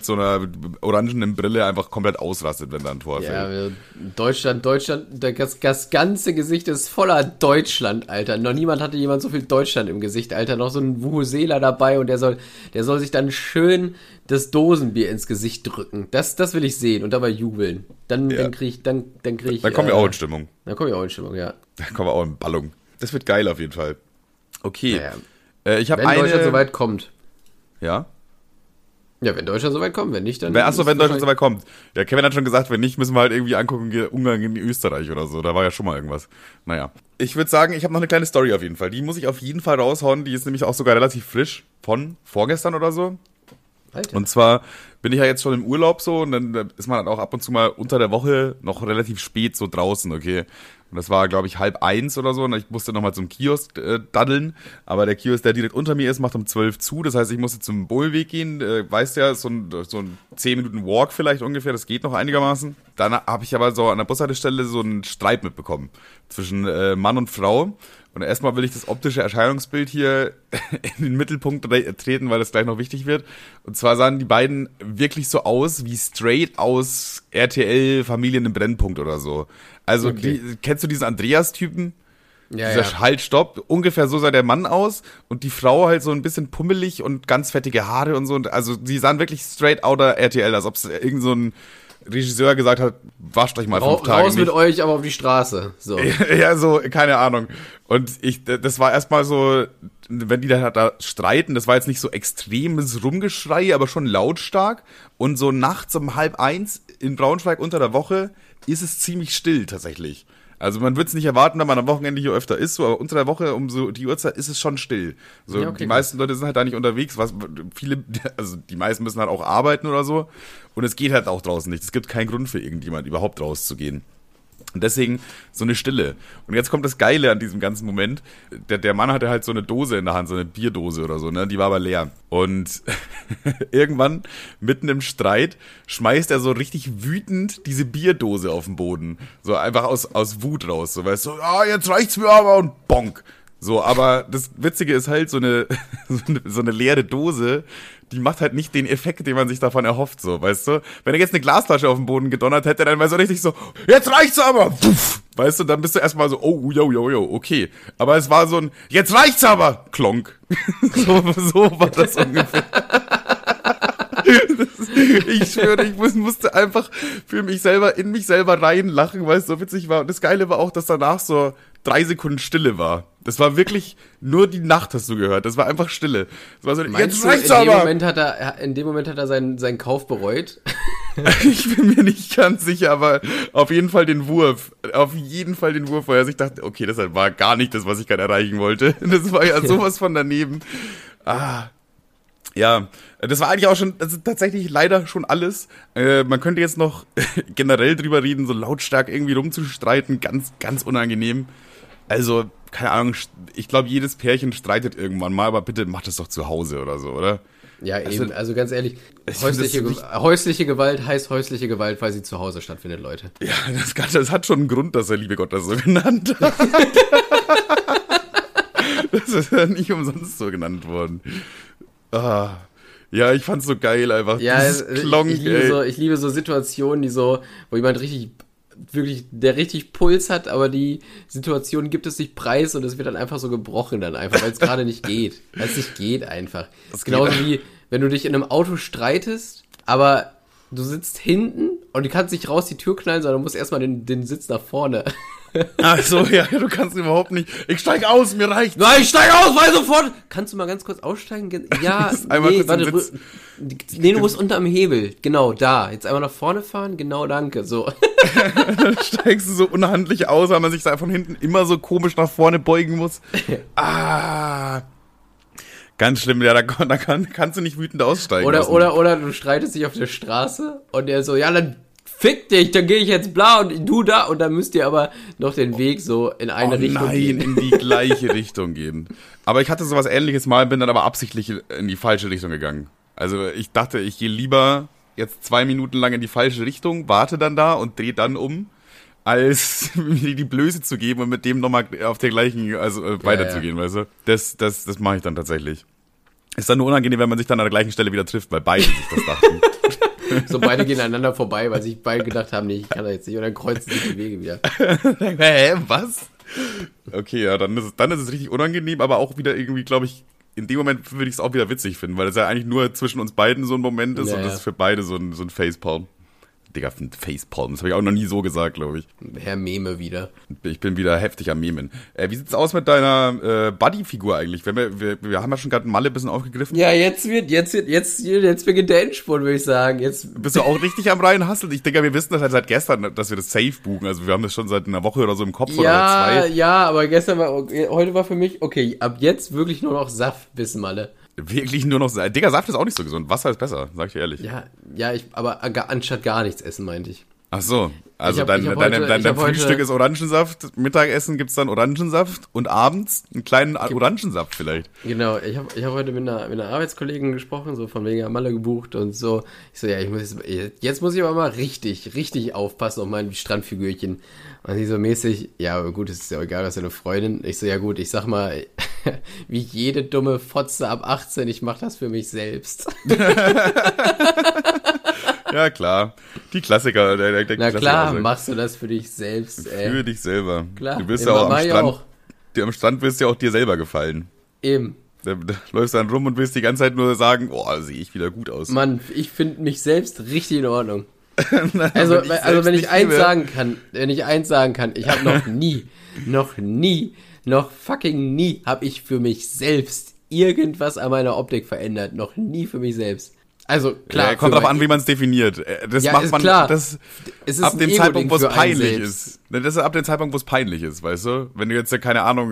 orangenen Brille einfach komplett ausrastet, wenn da ein Tor fällt. Ja, Deutschland, das ganze Gesicht ist voller Deutschland, Alter. Noch niemand hatte jemand so viel Deutschland im Gesicht, Alter. Noch so ein Vuvuzela dabei und der soll sich dann schön das Dosenbier ins Gesicht drücken. Das will ich sehen und dabei jubeln. Dann krieg ich. Dann kommen wir auch in Stimmung. Dann kommen wir auch in Stimmung, ja. Dann kommen wir auch in Ballung. Das wird geil auf jeden Fall. Okay. Naja. Ich habe wenn Deutschland soweit kommt. Ja? Ja, wenn Deutschland soweit kommt, wenn nicht, dann... Achso, wenn Deutschland soweit kommt. Ja, Kevin hat schon gesagt, wenn nicht, müssen wir halt irgendwie angucken, Ungarn gegen Österreich oder so. Da war ja schon mal irgendwas. Naja. Ich würde sagen, ich habe noch eine kleine Story auf jeden Fall. Die muss ich auf jeden Fall raushauen. Die ist nämlich auch sogar relativ frisch. Von vorgestern oder so. Alter. Und zwar bin ich ja jetzt schon im Urlaub so und dann ist man halt auch ab und zu mal unter der Woche noch relativ spät so draußen, okay. Und das war, glaube ich, 12:30 oder so und ich musste nochmal zum Kiosk daddeln, aber der Kiosk, der direkt unter mir ist, macht um 12 zu, das heißt, ich musste zum Bohlweg gehen, weißt ja, so ein 10 Minuten Walk vielleicht ungefähr, das geht noch einigermaßen. Dann habe ich aber so an der Bushaltestelle so einen Streit mitbekommen zwischen Mann und Frau. Und erstmal will ich das optische Erscheinungsbild hier in den Mittelpunkt treten, weil das gleich noch wichtig wird. Und zwar sahen die beiden wirklich so aus wie straight aus RTL Familien im Brennpunkt oder so. Also kennst du diesen Andreas-Typen? Ja, Dieser Halt-Stopp. Ungefähr so sah der Mann aus und die Frau halt so ein bisschen pummelig und ganz fettige Haare und so. Und also die sahen wirklich straight outer RTL, als ob es irgend so ein Regisseur gesagt hat, wascht euch mal 5 Tage raus mit euch, aber auf die Straße. So. Ja, so, keine Ahnung. Und das war erstmal so, wenn die da streiten, das war jetzt nicht so extremes Rumgeschrei, aber schon lautstark. Und so nachts um 12:30 in Braunschweig unter der Woche ist es ziemlich still tatsächlich. Also man wird es nicht erwarten, wenn man am Wochenende hier öfter ist, so, aber unter der Woche um so die Uhrzeit ist es schon still. So, ja, okay, die meisten Leute sind halt da nicht unterwegs, die meisten müssen halt auch arbeiten oder so. Und es geht halt auch draußen nicht. Es gibt keinen Grund für irgendjemand, überhaupt rauszugehen. Und deswegen so eine Stille. Und jetzt kommt das Geile an diesem ganzen Moment. Der Mann hatte halt so eine Dose in der Hand, so eine Bierdose oder so, ne? Die war aber leer. Und irgendwann, mitten im Streit, schmeißt er so richtig wütend diese Bierdose auf den Boden. So einfach aus Wut raus. So, weißt du, jetzt reicht's mir aber und bonk. So, aber das Witzige ist halt, so eine leere Dose, die macht halt nicht den Effekt, den man sich davon erhofft, so, weißt du? Wenn er jetzt eine Glasflasche auf den Boden gedonnert hätte, dann wäre so richtig so, jetzt reicht's aber! Puff, weißt du, dann bist du erstmal so, oh, yo, okay. Aber es war so ein, jetzt reicht's aber! Klonk. so war das ungefähr. Ich schwöre, ich musste einfach in mich selber reinlachen, weil es so witzig war. Und das Geile war auch, dass danach so 3 Sekunden Stille war. Das war wirklich, nur die Nacht hast du gehört. Das war einfach Stille. Das war so, jetzt reicht's aber! In dem Moment hat er seinen Kauf bereut. Ich bin mir nicht ganz sicher, aber auf jeden Fall den Wurf. Auf jeden Fall den Wurf, weil er sich dachte, okay, das war gar nicht das, was ich gerade erreichen wollte. Das war ja sowas von daneben. Ja, das war eigentlich auch schon, also tatsächlich leider schon alles. Man könnte jetzt noch generell drüber reden, so lautstark irgendwie rumzustreiten, ganz, ganz unangenehm. Also, keine Ahnung, ich glaube, jedes Pärchen streitet irgendwann mal, aber bitte macht es doch zu Hause oder so, oder? Ja, eben, also ganz ehrlich, häusliche Gewalt heißt häusliche Gewalt, weil sie zu Hause stattfindet, Leute. Ja, das hat schon einen Grund, dass der liebe Gott das so genannt hat. Das ist ja nicht umsonst so genannt worden. Ja, ich fand's so geil einfach. Ja, ich liebe so Situationen, wo jemand der richtig Puls hat, aber die Situation gibt es nicht preis und es wird dann einfach so gebrochen dann einfach, weil es gerade nicht geht. Weil es nicht geht einfach. Das ist genauso wie, wenn du dich in einem Auto streitest, aber du sitzt hinten und du kannst nicht raus die Tür knallen, sondern du musst erstmal den Sitz nach vorne. Ach so, ja, du kannst überhaupt nicht. Ich steig aus, mir reicht's. Nein, ich steig aus, weil sofort. Kannst du mal ganz kurz aussteigen? Ja, du musst unterm Hebel. Genau, da. Jetzt einmal nach vorne fahren. Genau, danke. So. Dann steigst du so unhandlich aus, weil man sich da von hinten immer so komisch nach vorne beugen muss. Ganz schlimm, ja, da kannst du nicht wütend aussteigen. Oder du streitest dich auf der Straße und der so, ja, dann fick dich, dann gehe ich jetzt bla und du da und dann müsst ihr aber noch den Weg so in eine Richtung gehen. Nein, in die gleiche Richtung gehen. Aber ich hatte sowas Ähnliches mal, bin dann aber absichtlich in die falsche Richtung gegangen. Also ich dachte, ich gehe lieber jetzt 2 Minuten lang in die falsche Richtung, warte dann da und drehe dann um, als mir die Blöße zu geben und mit dem nochmal auf der gleichen, weiterzugehen, weißt du. Das mache ich dann tatsächlich. Ist dann nur unangenehm, wenn man sich dann an der gleichen Stelle wieder trifft, weil beide sich das dachten. So beide gehen aneinander vorbei, weil sich beide gedacht haben, nee, ich kann da jetzt nicht. Und dann kreuzen sich die Wege wieder. Hä, was? Okay, ja, dann ist es richtig unangenehm, aber auch wieder irgendwie, glaube ich, in dem Moment würde ich es auch wieder witzig finden, weil es ja eigentlich nur zwischen uns beiden so ein Moment ist und das ist für beide so ein Facepalm. Digga, Facepalm, das habe ich auch noch nie so gesagt, glaube ich. Herr Meme wieder. Ich bin wieder heftig am Memen. Wie sieht's aus mit deiner Buddy-Figur eigentlich? Wir haben ja schon gerade Malle ein bisschen aufgegriffen. Ja, jetzt beginnt der Endspurt, würde ich sagen. Jetzt bist du auch richtig am reinhasseln. Ich denke, wir wissen das halt seit gestern, dass wir das safe buchen. Also wir haben das schon seit einer Woche oder so im Kopf oder zwei. Ja, aber heute war für mich, okay, ab jetzt wirklich nur noch Saft bis Malle. Wirklich nur noch, Digga, Saft ist auch nicht so gesund. Wasser ist besser, sag ich dir ehrlich. Aber anstatt gar nichts essen, meinte ich. Ach so, also dein Frühstück ist Orangensaft, Mittagessen gibt's dann Orangensaft und abends einen kleinen Orangensaft vielleicht. Genau, ich hab heute mit einer Arbeitskollegin gesprochen, so von wegen Malle gebucht und so. Ich so, ja, jetzt muss ich aber mal richtig aufpassen auf mein Strandfigürchen. Und sie so mäßig, ja, gut, es ist ja egal, das ist ja eine Freundin. Ich so, ja gut, ich sag mal, wie jede dumme Fotze ab 18, ich mach das für mich selbst. Ja, klar. Die Klassiker. Der Na Klassiker klar, machst du das für dich selbst, ey. Für dich selber. Klar. Du wirst ja auch am Strand. Am Strand wirst ja auch dir selber gefallen. Eben. Da läufst dann rum und willst die ganze Zeit nur sagen, oh, sehe ich wieder gut aus. Mann, ich finde mich selbst richtig in Ordnung. Also wenn ich eins sagen kann, ich habe noch fucking nie habe ich für mich selbst irgendwas an meiner Optik verändert. Noch nie für mich selbst. Also klar. Kommt drauf an, wie man es definiert. Das ja, macht man klar. Das es ist ab dem Zeitpunkt, wo es peinlich ist. selbst. Das ist ab dem Zeitpunkt, wo es peinlich ist, weißt du? Wenn du jetzt, keine Ahnung,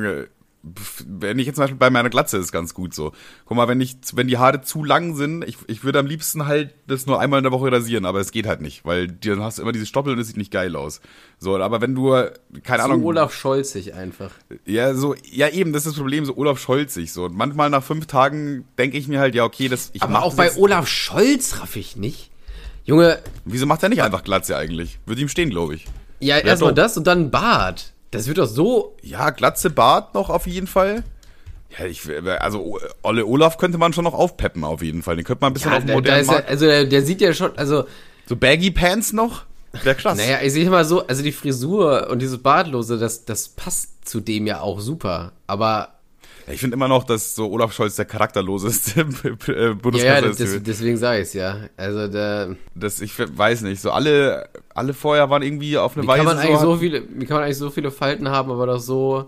wenn ich jetzt zum Beispiel bei meiner Glatze ist ganz gut so. Guck mal, wenn die Haare zu lang sind, ich würde am liebsten halt das nur einmal in der Woche rasieren, aber es geht halt nicht, weil dann hast du immer diese Stoppel und es sieht nicht geil aus. So, aber wenn du, keine Ahnung. So Olaf Scholzig einfach. Ja, eben, das ist das Problem, so Olaf Scholzig, so. Und manchmal nach 5 Tagen denke ich mir halt, ja, okay, aber auch bei Olaf Scholz raff ich nicht. Junge. Wieso macht er nicht einfach Glatze eigentlich? Würde ihm stehen, glaube ich. Ja, erstmal das und dann Bart. Das wird doch so... Ja, Glatze, Bart noch auf jeden Fall. Ja, also Olle Olaf könnte man schon noch aufpeppen auf jeden Fall. Den könnte man ein bisschen auf den modernen Markt... der sieht ja schon, also... So Baggy Pants noch? Wäre krass. Naja, ich sehe mal so, also die Frisur und dieses Bartlose, das passt zu dem ja auch super. Aber... Ja, ich finde immer noch, dass so Olaf Scholz der charakterloseste Bundeskanzler ist. Deswegen sage ich es ja. Also ich weiß nicht, so alle vorher waren irgendwie auf eine Weise wie kann man eigentlich so viele Falten haben, aber doch so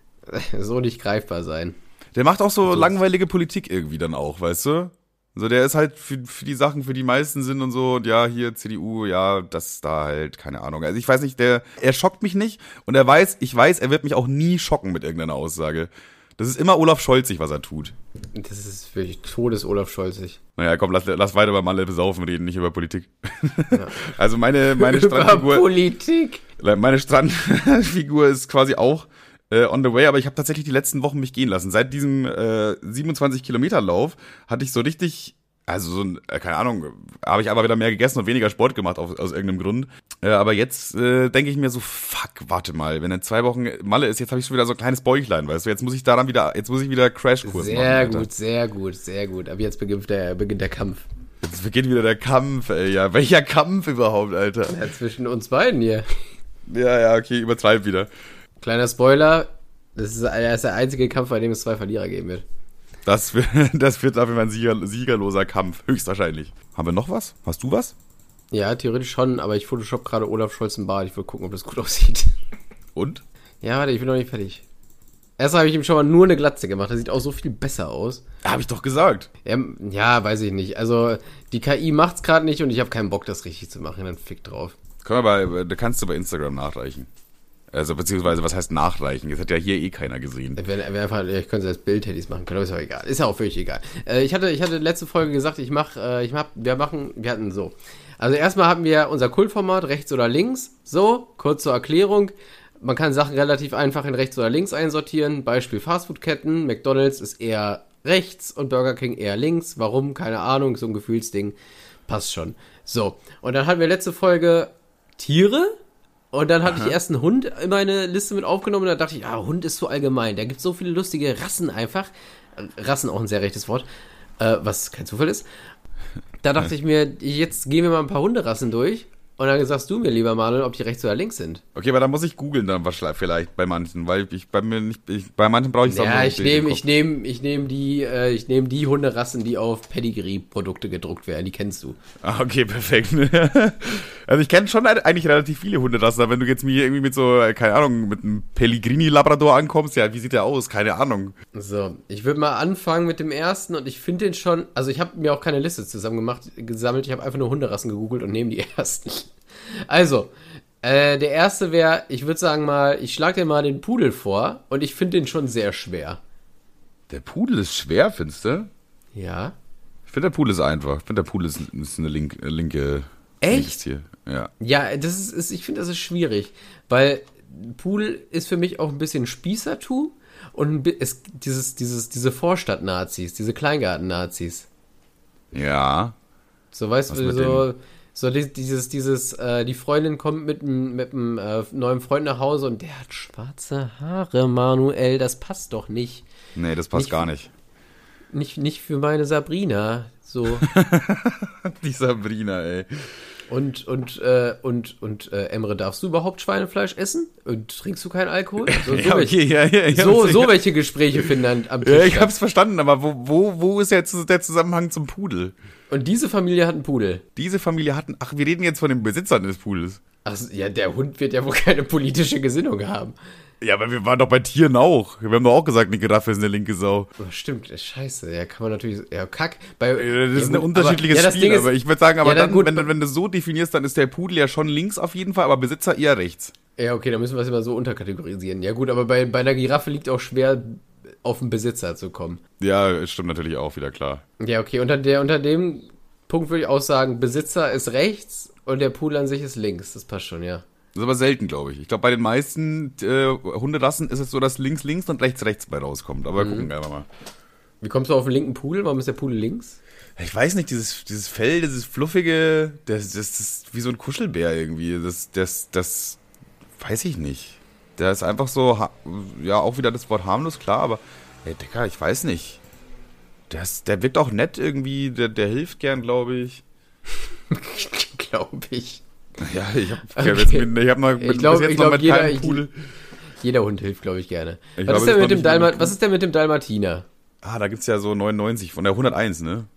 nicht greifbar sein. Der macht auch so langweilige Politik irgendwie dann auch, weißt du? So, der ist halt für die Sachen, für die meisten sind und so, und ja, hier CDU, ja, das da halt, keine Ahnung. Also ich weiß nicht, er schockt mich nicht und ich weiß, er wird mich auch nie schocken mit irgendeiner Aussage. Das ist immer Olaf Scholzig, was er tut. Das ist wirklich Todes-Olaf Scholzig. Naja, komm, lass weiter über Malle besaufen reden, nicht über Politik. Ja. Also meine Strandfigur... Politik? Meine Strandfigur ist quasi auch on the way, aber ich habe tatsächlich die letzten Wochen mich gehen lassen. Seit diesem 27-Kilometer-Lauf hatte ich so richtig... Also keine Ahnung, habe ich aber wieder mehr gegessen und weniger Sport gemacht aus irgendeinem Grund. Aber jetzt denke ich mir so, fuck, warte mal, wenn in 2 Wochen Malle ist, jetzt habe ich schon wieder so ein kleines Bäuchlein, weißt du, jetzt muss ich wieder Crashkurs machen. Sehr gut. Aber jetzt beginnt der Kampf. Jetzt beginnt wieder der Kampf, ey, ja. Welcher Kampf überhaupt, Alter? Ja, zwischen uns beiden hier. Ja, okay, übertreib wieder. Kleiner Spoiler, das ist der einzige Kampf, bei dem es 2 Verlierer geben wird. Das wird auf jeden Fall ein siegerloser Kampf, höchstwahrscheinlich. Haben wir noch was? Hast du was? Ja, theoretisch schon, aber ich photoshop gerade Olaf Scholz im Bart. Ich will gucken, ob das gut aussieht. Und? Ja, warte, ich bin noch nicht fertig. Erst habe ich ihm schon mal nur eine Glatze gemacht. Das sieht auch so viel besser aus. Habe ich doch gesagt. Ja, weiß ich nicht. Also, die KI macht's gerade nicht und ich habe keinen Bock, das richtig zu machen. Dann fick drauf. Da kannst du bei Instagram nachreichen. Also, beziehungsweise, was heißt nachreichen? Das hat ja hier ich könnte es als Bildhandys machen können, aber ist auch egal. Ist ja auch völlig egal. Ich hatte letzte Folge gesagt, wir hatten so. Also erstmal hatten wir unser Kultformat, rechts oder links. So, kurz zur Erklärung. Man kann Sachen relativ einfach in rechts oder links einsortieren. Beispiel Fastfood-Ketten. McDonald's ist eher rechts und Burger King eher links. Warum? Keine Ahnung, so ein Gefühlsding. Passt schon. So, und dann hatten wir letzte Folge Tiere. Und dann hatte ich erst einen Hund in meine Liste mit aufgenommen und da dachte ich, Hund ist so allgemein. Da gibt es so viele lustige Rassen einfach. Rassen auch ein sehr rechtes Wort, was kein Zufall ist. Da dachte ich mir, jetzt gehen wir mal ein paar Hunderassen durch. Und dann sagst du mir, lieber Manuel, ob die rechts oder links sind. Okay, aber dann muss ich googeln dann vielleicht bei manchen, weil bei manchen brauche ich Ja, ich nehme die Hunderassen, die auf Pedigree-Produkte gedruckt werden, die kennst du. Ah, okay, perfekt. Also ich kenne schon eigentlich relativ viele Hunderassen, aber wenn du jetzt mir irgendwie mit so, keine Ahnung, mit einem Pellegrini-Labrador ankommst, ja, wie sieht der aus? Keine Ahnung. So, ich würde mal anfangen mit dem ersten und ich finde den schon, also ich habe mir auch keine Liste gesammelt, ich habe einfach nur Hunderassen gegoogelt und nehme die ersten. Also, der erste wäre, ich würde sagen mal, ich schlage dir mal den Pudel vor und ich finde den schon sehr schwer. Der Pudel ist schwer, findest du? Ja. Ich finde, der Pudel ist einfach. Ich finde, der Pudel ist eine linke... Echt? Hier. Ja, ja, ich finde, das ist schwierig, weil Pudel ist für mich auch ein bisschen Spießertum und diese Vorstadt-Nazis, diese Kleingarten-Nazis. Ja. So, weißt du, die Freundin kommt mit einem neuen Freund nach Hause und der hat schwarze Haare, Manuel, das passt doch nicht. Nee, das passt gar nicht. Nicht für meine Sabrina, so. Die Sabrina, ey. Und Emre, darfst du überhaupt Schweinefleisch essen? Und trinkst du keinen Alkohol? So welche Gespräche finden am Tisch. Ja, ich hab's verstanden, aber wo ist jetzt der Zusammenhang zum Pudel? Und diese Familie hat einen Pudel. Ach, wir reden jetzt von den Besitzern des Pudels. Ach, ja, der Hund wird ja wohl keine politische Gesinnung haben. Ja, aber wir waren doch bei Tieren auch. Wir haben doch auch gesagt, eine Giraffe ist eine linke Sau. Oh, stimmt, scheiße. Ja, kann man natürlich... Ja, kack. Das ist ein unterschiedliches Spiel, aber ich würde sagen, aber dann, gut, wenn du so definierst, dann ist der Pudel ja schon links auf jeden Fall, aber Besitzer eher rechts. Ja, okay, dann müssen wir es immer so unterkategorisieren. Ja gut, aber bei einer Giraffe liegt auch schwer, auf den Besitzer zu kommen. Ja, stimmt natürlich auch, wieder klar. Ja, okay, unter dem Punkt würde ich auch sagen, Besitzer ist rechts und der Pudel an sich ist links. Das passt schon, ja. Das ist aber selten, glaube ich. Ich glaube, bei den meisten Hunderassen ist es so, dass links bei rechts bei rauskommt. Aber gucken wir einfach mal. Wie kommst du auf den linken Pudel? Warum ist der Pudel links? Ich weiß nicht, dieses Fell, dieses fluffige, das ist wie so ein Kuschelbär irgendwie. Das weiß ich nicht. Der ist einfach so, ja, auch wieder das Wort harmlos, klar, aber, ey, Digga, ich weiß nicht. Der wirkt auch nett irgendwie, der hilft gern, glaube ich. Glaube ich. Ja, ich hab noch mit keinem Pudel. Jeder Hund hilft, glaube ich, gerne. Was ist denn mit dem Dalmatiner? Ah, da gibt's ja so 99 von der 101, ne?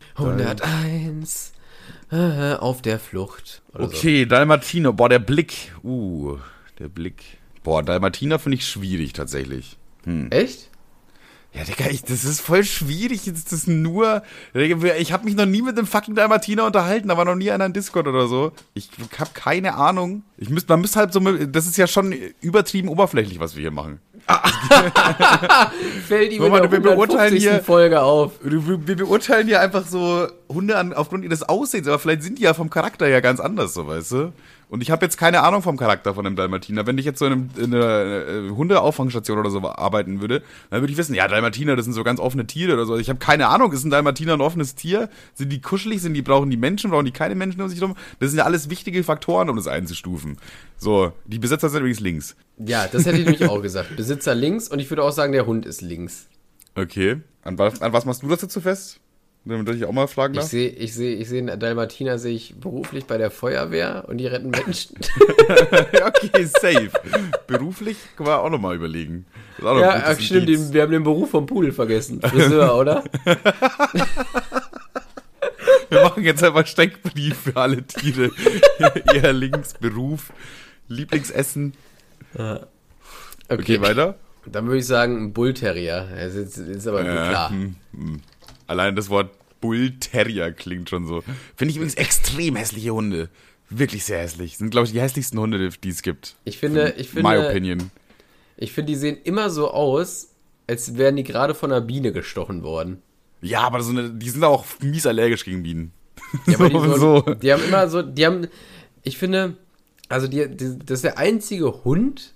101 auf der Flucht. Okay, so. Dalmatiner, boah, der Blick. Der Blick. Boah, Dalmatiner finde ich schwierig tatsächlich. Echt? Ja, Digga, das ist voll schwierig. Das ist nur. Ich habe mich noch nie mit einem fucking Dalmatiner unterhalten, da war noch nie einer in Discord oder so. Ich habe keine Ahnung. Man müsste halt so. Das ist ja schon übertrieben oberflächlich, was wir hier machen. Fällt ihm in der 150. Folge auf. Wir beurteilen hier einfach so Hunde aufgrund ihres Aussehens, aber vielleicht sind die ja vom Charakter ja ganz anders, so, weißt du? Und ich habe jetzt keine Ahnung vom Charakter von einem Dalmatiner. Wenn ich jetzt so in einer Hundeauffangstation oder so arbeiten würde, dann würde ich wissen, ja, Dalmatiner, das sind so ganz offene Tiere oder so. Ich habe keine Ahnung, ist ein Dalmatiner ein offenes Tier? Sind die kuschelig? Brauchen die Menschen? Brauchen die keine Menschen um sich rum? Das sind ja alles wichtige Faktoren, um das einzustufen. So, die Besitzer sind übrigens links. Ja, das hätte ich nämlich auch gesagt. Besitzer links und ich würde auch sagen, der Hund ist links. Okay. An was machst du das jetzt so fest? Damit ich auch mal fragen darf? Ich sehe einen Dalmatiner sehe ich beruflich bei der Feuerwehr und die retten Menschen. Okay, safe. Beruflich können wir auch nochmal überlegen. Ja, ach, stimmt, wir haben den Beruf vom Pudel vergessen. Friseur, oder? Wir machen jetzt einfach Steckbrief für alle Tiere. Ihr Linksberuf, Lieblingsessen. Okay, weiter? Dann würde ich sagen, ein Bullterrier. Das ist aber klar. Allein das Wort Bullterrier klingt schon so. Finde ich übrigens extrem hässliche Hunde. Wirklich sehr hässlich. Sind, glaube ich, die hässlichsten Hunde, die es gibt. Ich finde, my opinion. Ich finde, die sehen immer so aus, als wären die gerade von einer Biene gestochen worden. Ja, aber die sind auch mies allergisch gegen Bienen. Ja, aber die haben immer so, ich finde, also das ist der einzige Hund,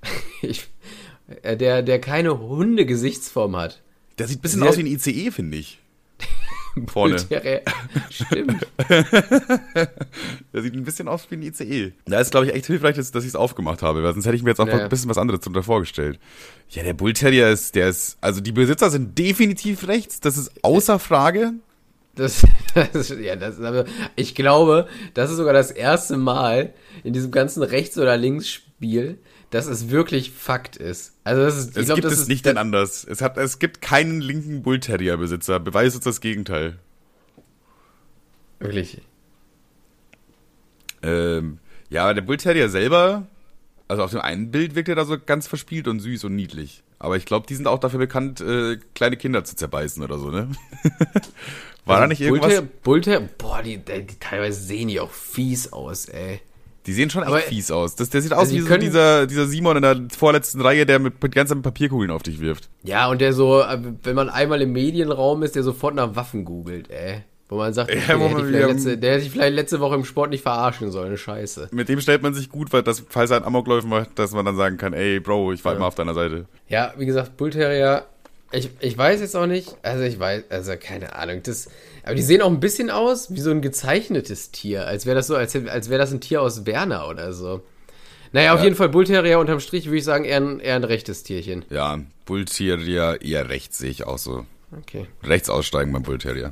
der keine Hundegesichtsform hat. Der sieht ein bisschen aus wie ein ICE, finde ich. Vorne. Stimmt. Der sieht ein bisschen aus wie ein ICE. Da ist, glaube ich, echt hilfreich, dass ich es aufgemacht habe, weil sonst hätte ich mir jetzt auch ein bisschen was anderes darunter vorgestellt. Ja, der Bullterrier also die Besitzer sind definitiv rechts, das ist außer Frage. Ich glaube, das ist sogar das erste Mal in diesem ganzen Rechts- oder Links-Spiel, dass es wirklich Fakt ist. Also es gibt es nicht denn anders. Es gibt keinen linken Bull Terrier Besitzer. Beweis uns das Gegenteil. Wirklich? Ja, der Bull Terrier selber, also auf dem einen Bild wirkt er da so ganz verspielt und süß und niedlich. Aber ich glaube, die sind auch dafür bekannt, kleine Kinder zu zerbeißen oder so, ne? War da nicht irgendwas? Bull Terrier, boah, die teilweise sehen die auch fies aus, ey. Die sehen schon echt fies aus. Der sieht aus wie so dieser Simon in der vorletzten Reihe, der mit ganzen Papierkugeln auf dich wirft. Ja, und der so, wenn man einmal im Medienraum ist, der sofort nach Waffen googelt, ey. Wo man sagt, okay, der hätte ich vielleicht letzte Woche im Sport nicht verarschen sollen, scheiße. Mit dem stellt man sich gut, weil falls er einen Amokläufen macht, dass man dann sagen kann, ey, Bro, ich war immer auf deiner Seite. Ja, wie gesagt, Bull Terrier, ich weiß jetzt auch nicht, also keine Ahnung, aber die sehen auch ein bisschen aus wie so ein gezeichnetes Tier, als wäre das ein Tier aus Werner oder so. Naja, auf jeden Fall Bull Terrier unterm Strich würde ich sagen, eher ein rechtes Tierchen. Ja, Bull Terrier eher rechts, sehe ich auch so. Okay. Rechts aussteigen beim Bull Terrier.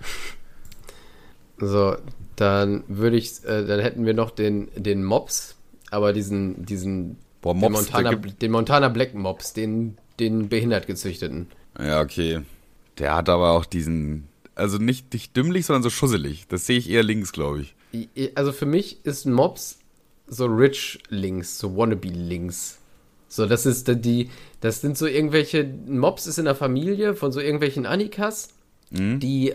So, dann hätten wir noch den Mops, aber den Montana Black Mops, den behindert gezüchteten. Ja, okay. Der hat aber auch diesen, also nicht dümmlich, sondern so schusselig. Das sehe ich eher links, glaube ich. Also für mich ist ein Mops so rich links, so wannabe links. So, das sind so irgendwelche, Mops ist in der Familie von so irgendwelchen Annikas, die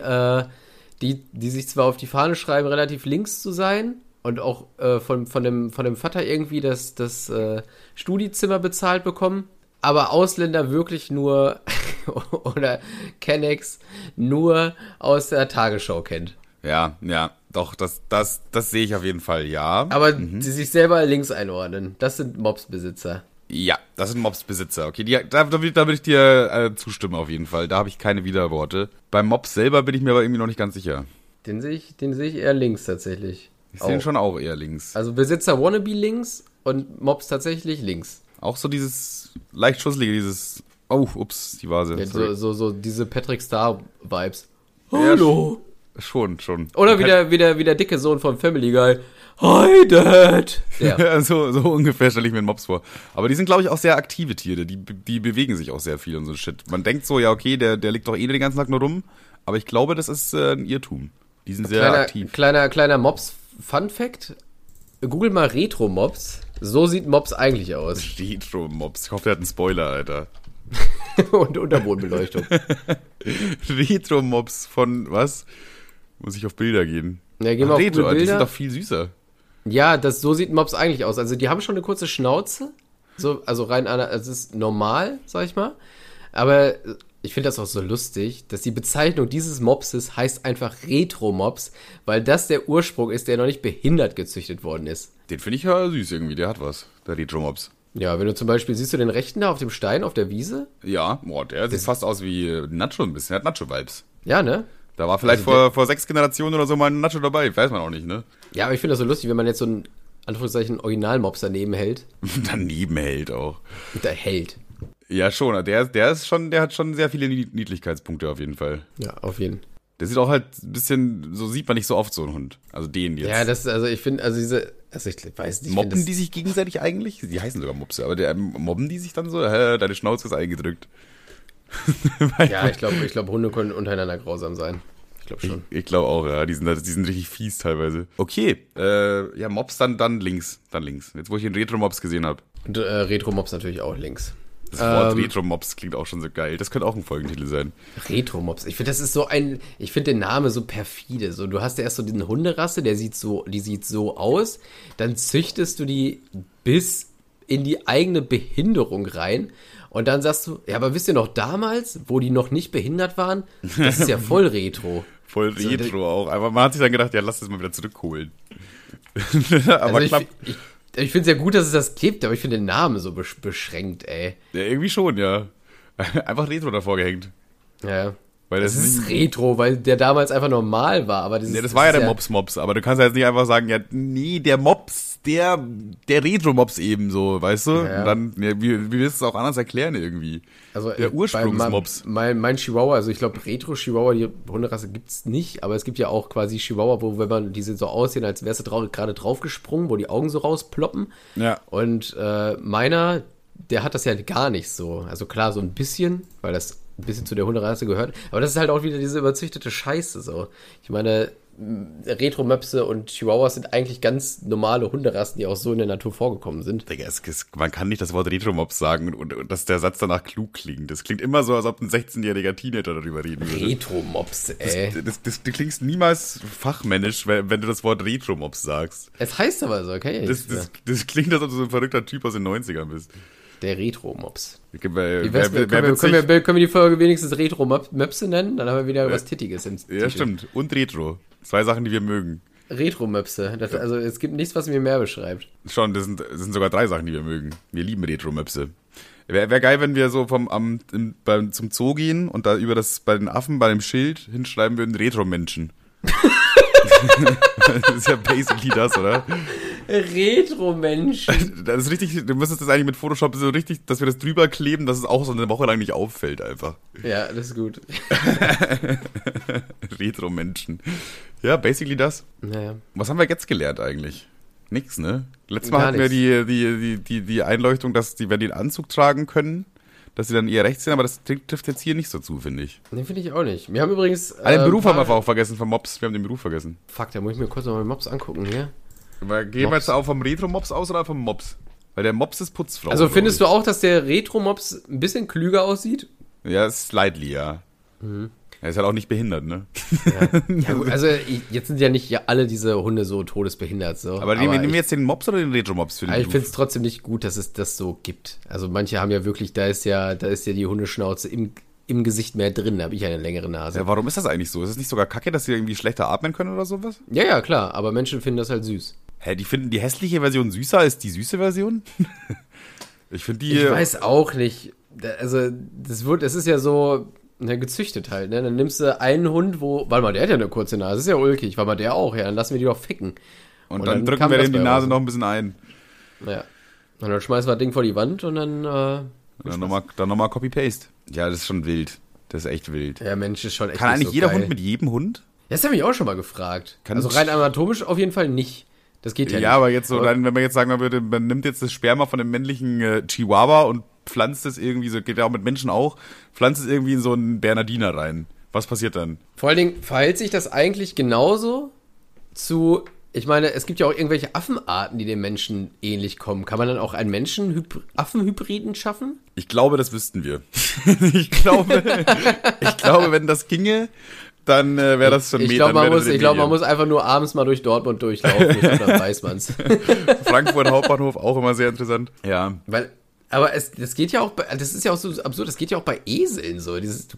sich zwar auf die Fahne schreiben, relativ links zu sein und auch von dem Vater irgendwie das Studizimmer bezahlt bekommen, aber Ausländer wirklich nur oder Kennex nur aus der Tagesschau kennt. Ja, doch, das sehe ich auf jeden Fall, ja. Aber die sich selber links einordnen, das sind Mobsbesitzer. Ja, das sind Mobsbesitzer. Okay, da würde ich dir zustimmen auf jeden Fall. Da habe ich keine Widerworte. Beim Mops selber bin ich mir aber irgendwie noch nicht ganz sicher. Den sehe ich eher links tatsächlich. Ich sehe ihn schon auch eher links. Also Besitzer wannabe links und Mops tatsächlich links. Auch so dieses leicht schusselige, dieses die Vase. Ja, so diese Patrick Star-Vibes. Hallo! Ja, schon. Oder wie der dicke Sohn von Family Guy. Hi, Dad! Ja, so ungefähr stelle ich mir einen Mops vor. Aber die sind, glaube ich, auch sehr aktive Tiere. Die bewegen sich auch sehr viel und so Shit. Man denkt so, ja, okay, der liegt doch den ganzen Tag nur rum. Aber ich glaube, das ist ein Irrtum. Die sind sehr aktiv. Kleiner Mops-Fun-Fact. Google mal Retro-Mops. So sieht Mops eigentlich aus. Retro-Mops. Ich hoffe, der hat einen Spoiler, Alter. Und Unterbodenbeleuchtung. Retro-Mops von was? Muss ich auf Bilder gehen? Ja, gehen wir auf Bilder. Die sind doch viel süßer. Ja, so sieht Mops eigentlich aus. Also die haben schon eine kurze Schnauze. Also es ist normal, sag ich mal. Aber ich finde das auch so lustig, dass die Bezeichnung dieses Mopses heißt einfach Retro-Mops, weil das der Ursprung ist, der noch nicht behindert gezüchtet worden ist. Den finde ich ja süß irgendwie, der hat was, der Retro-Mops. Ja, wenn du zum Beispiel, siehst du den rechten da auf dem Stein, auf der Wiese? Ja, der sieht fast aus wie Nacho ein bisschen, der hat Nacho-Vibes. Ja, ne? Da war vielleicht vor 6 Generationen oder so mal ein Nacho dabei, weiß man auch nicht, ne? Ja, aber ich finde das so lustig, wenn man jetzt so einen, Anführungszeichen, Original-Mops daneben hält. Daneben hält auch. Der hält. Ja, schon, der hat schon sehr viele Niedlichkeitspunkte auf jeden Fall. Ja, auf jeden Fall. Der sieht auch halt ein bisschen, so sieht man nicht so oft so einen Hund. Also den jetzt. Ja, ich weiß nicht. Mobben die sich gegenseitig eigentlich? Die heißen sogar Mopse, aber mobben die sich dann so? Deine Schnauze ist eingedrückt. Ja, ich glaube, Hunde können untereinander grausam sein. Ich glaube schon. Ich glaube auch, ja. Die sind richtig fies teilweise. Okay, ja, Mops dann links. Jetzt, wo ich den Retro-Mops gesehen habe. Und Retro-Mops natürlich auch links. Das Wort Retro-Mops klingt auch schon so geil. Das könnte auch ein Folgentitel sein. Retro-Mops. Ich finde, das ist ich finde den Namen so perfide. So, du hast ja erst so diesen Hunderasse, die sieht so aus. Dann züchtest du die bis in die eigene Behinderung rein. Und dann sagst du, ja, aber wisst ihr noch damals, wo die noch nicht behindert waren? Das ist ja voll Retro. Voll Retro auch. Aber man hat sich dann gedacht, ja, lass das mal wieder zurückholen. Aber also ich finde es ja gut, dass es das gibt, aber ich finde den Namen so beschränkt, ey. Ja, irgendwie schon, ja. Einfach Retro davor gehängt. Ja. Weil das ist Retro, weil der damals einfach normal war. Aber das war ja der Mops, aber du kannst ja jetzt nicht einfach sagen, ja, nee, der Mops, der Retro-Mops eben so, weißt du? Ja. Und dann, ja, wie willst du es auch anders erklären irgendwie? Also der Ursprungsmops. Mein Chihuahua, also ich glaube Retro-Chihuahua, die Hunderasse gibt's nicht, aber es gibt ja auch quasi Chihuahua, wo, wenn man diese so aussehen, als wärst du gerade draufgesprungen, wo die Augen so rausploppen. Ja. Und meiner, der hat das ja gar nicht so. Also klar, so ein bisschen, weil das ein bisschen zu der Hunderasse gehört. Aber das ist halt auch wieder diese überzüchtete Scheiße so. Ich meine, Retro-Möpse und Chihuahuas sind eigentlich ganz normale Hunderassen, die auch so in der Natur vorgekommen sind. Digga, man kann nicht das Wort Retro-Mops sagen und dass der Satz danach klug klingt. Das klingt immer so, als ob ein 16-jähriger Teenager darüber reden würde. Retro-Mops, ey. Du klingst niemals fachmännisch, wenn du das Wort Retro-Mops sagst. Es heißt aber so, okay. Das klingt, als ob du so ein verrückter Typ aus den 90ern bist. Der Retro-Mops. Können wir die Folge wenigstens Retro-Möpse nennen? Dann haben wir wieder was Tittiges ins Ja, stimmt. Und Retro. 2 Sachen, die wir mögen. Retro-Möpse. Also es gibt nichts, was mir mehr beschreibt. Schon, das sind sogar 3 Sachen, die wir mögen. Wir lieben Retro-Möpse. Wäre geil, wenn wir so zum Zoo gehen und da bei den Affen, bei dem Schild hinschreiben würden, Retro-Menschen. Das ist ja basically das, oder? Retro-Menschen. Das ist richtig, du müsstest das eigentlich mit Photoshop so richtig, dass wir das drüber kleben, dass es auch so eine Woche lang nicht auffällt einfach. Ja, das ist gut. Retro-Menschen. Ja, basically das. Naja. Was haben wir jetzt gelernt eigentlich? Nix, ne? Letztes Mal hatten wir die Einleuchtung, dass wenn die einen Anzug tragen können, dass sie dann eher rechts sind, aber das trifft jetzt hier nicht so zu, finde ich. Nee, finde ich auch nicht. Wir haben übrigens... den Beruf haben wir auch vergessen vom Mops. Wir haben den Beruf vergessen. Fuck, da muss ich mir kurz noch mal den Mops angucken hier. Gehen wir jetzt auch vom Retro-Mops aus oder vom Mops? Weil der Mops ist Putzfrau. Also findest du auch, dass der Retro-Mops ein bisschen klüger aussieht? Ja, slightly, ja. Mhm. Er ist halt auch nicht behindert, ne? Ja gut, also jetzt sind ja nicht alle diese Hunde so todesbehindert. So. Aber nehmen wir jetzt den Mops oder den Retro-Mops für den Ich finde es trotzdem nicht gut, dass es das so gibt. Also manche haben ja wirklich, da ist ja die Hundeschnauze im Gesicht mehr drin, da habe ich ja eine längere Nase. Ja, warum ist das eigentlich so? Ist es nicht sogar kacke, dass sie irgendwie schlechter atmen können oder sowas? Ja, klar, aber Menschen finden das halt süß. Hä, die finden die hässliche Version süßer als die süße Version? Ich weiß auch nicht. Also, das ist ja so gezüchtet halt, ne? Dann nimmst du einen Hund, warte mal, der hat ja eine kurze Nase, ist ja ulkig, warte mal, der auch, ja, dann lassen wir die doch ficken. Und dann drücken wir dem die Nase noch ein bisschen ein. Ja. Und dann schmeißen wir das Ding vor die Wand und dann nochmal Copy-Paste. Ja, das ist schon wild. Das ist echt wild. Ja, Mensch, ist schon echt Kann eigentlich so jeder geil. Hund mit jedem Hund? Ja, das habe ich auch schon mal gefragt. Also rein anatomisch auf jeden Fall nicht. Das geht ja nicht. Ja, aber jetzt so, wenn man jetzt sagen würde, man nimmt jetzt das Sperma von dem männlichen Chihuahua und pflanzt es irgendwie, so geht ja auch mit Menschen auch, pflanzt es irgendwie in so einen Bernardiner rein. Was passiert dann? Vor allen Dingen verhält sich das eigentlich genauso zu, ich meine, es gibt ja auch irgendwelche Affenarten, die dem Menschen ähnlich kommen. Kann man dann auch einen Affenhybriden schaffen? Ich glaube, das wüssten wir. Ich glaube, wenn das ginge, dann wäre das schon Ich glaube, man muss einfach nur abends mal durch Dortmund durchlaufen, dann weiß man's. Frankfurt Hauptbahnhof, auch immer sehr interessant. Ja. Aber das geht ja auch, das ist ja auch so absurd, das geht ja auch bei Eseln so.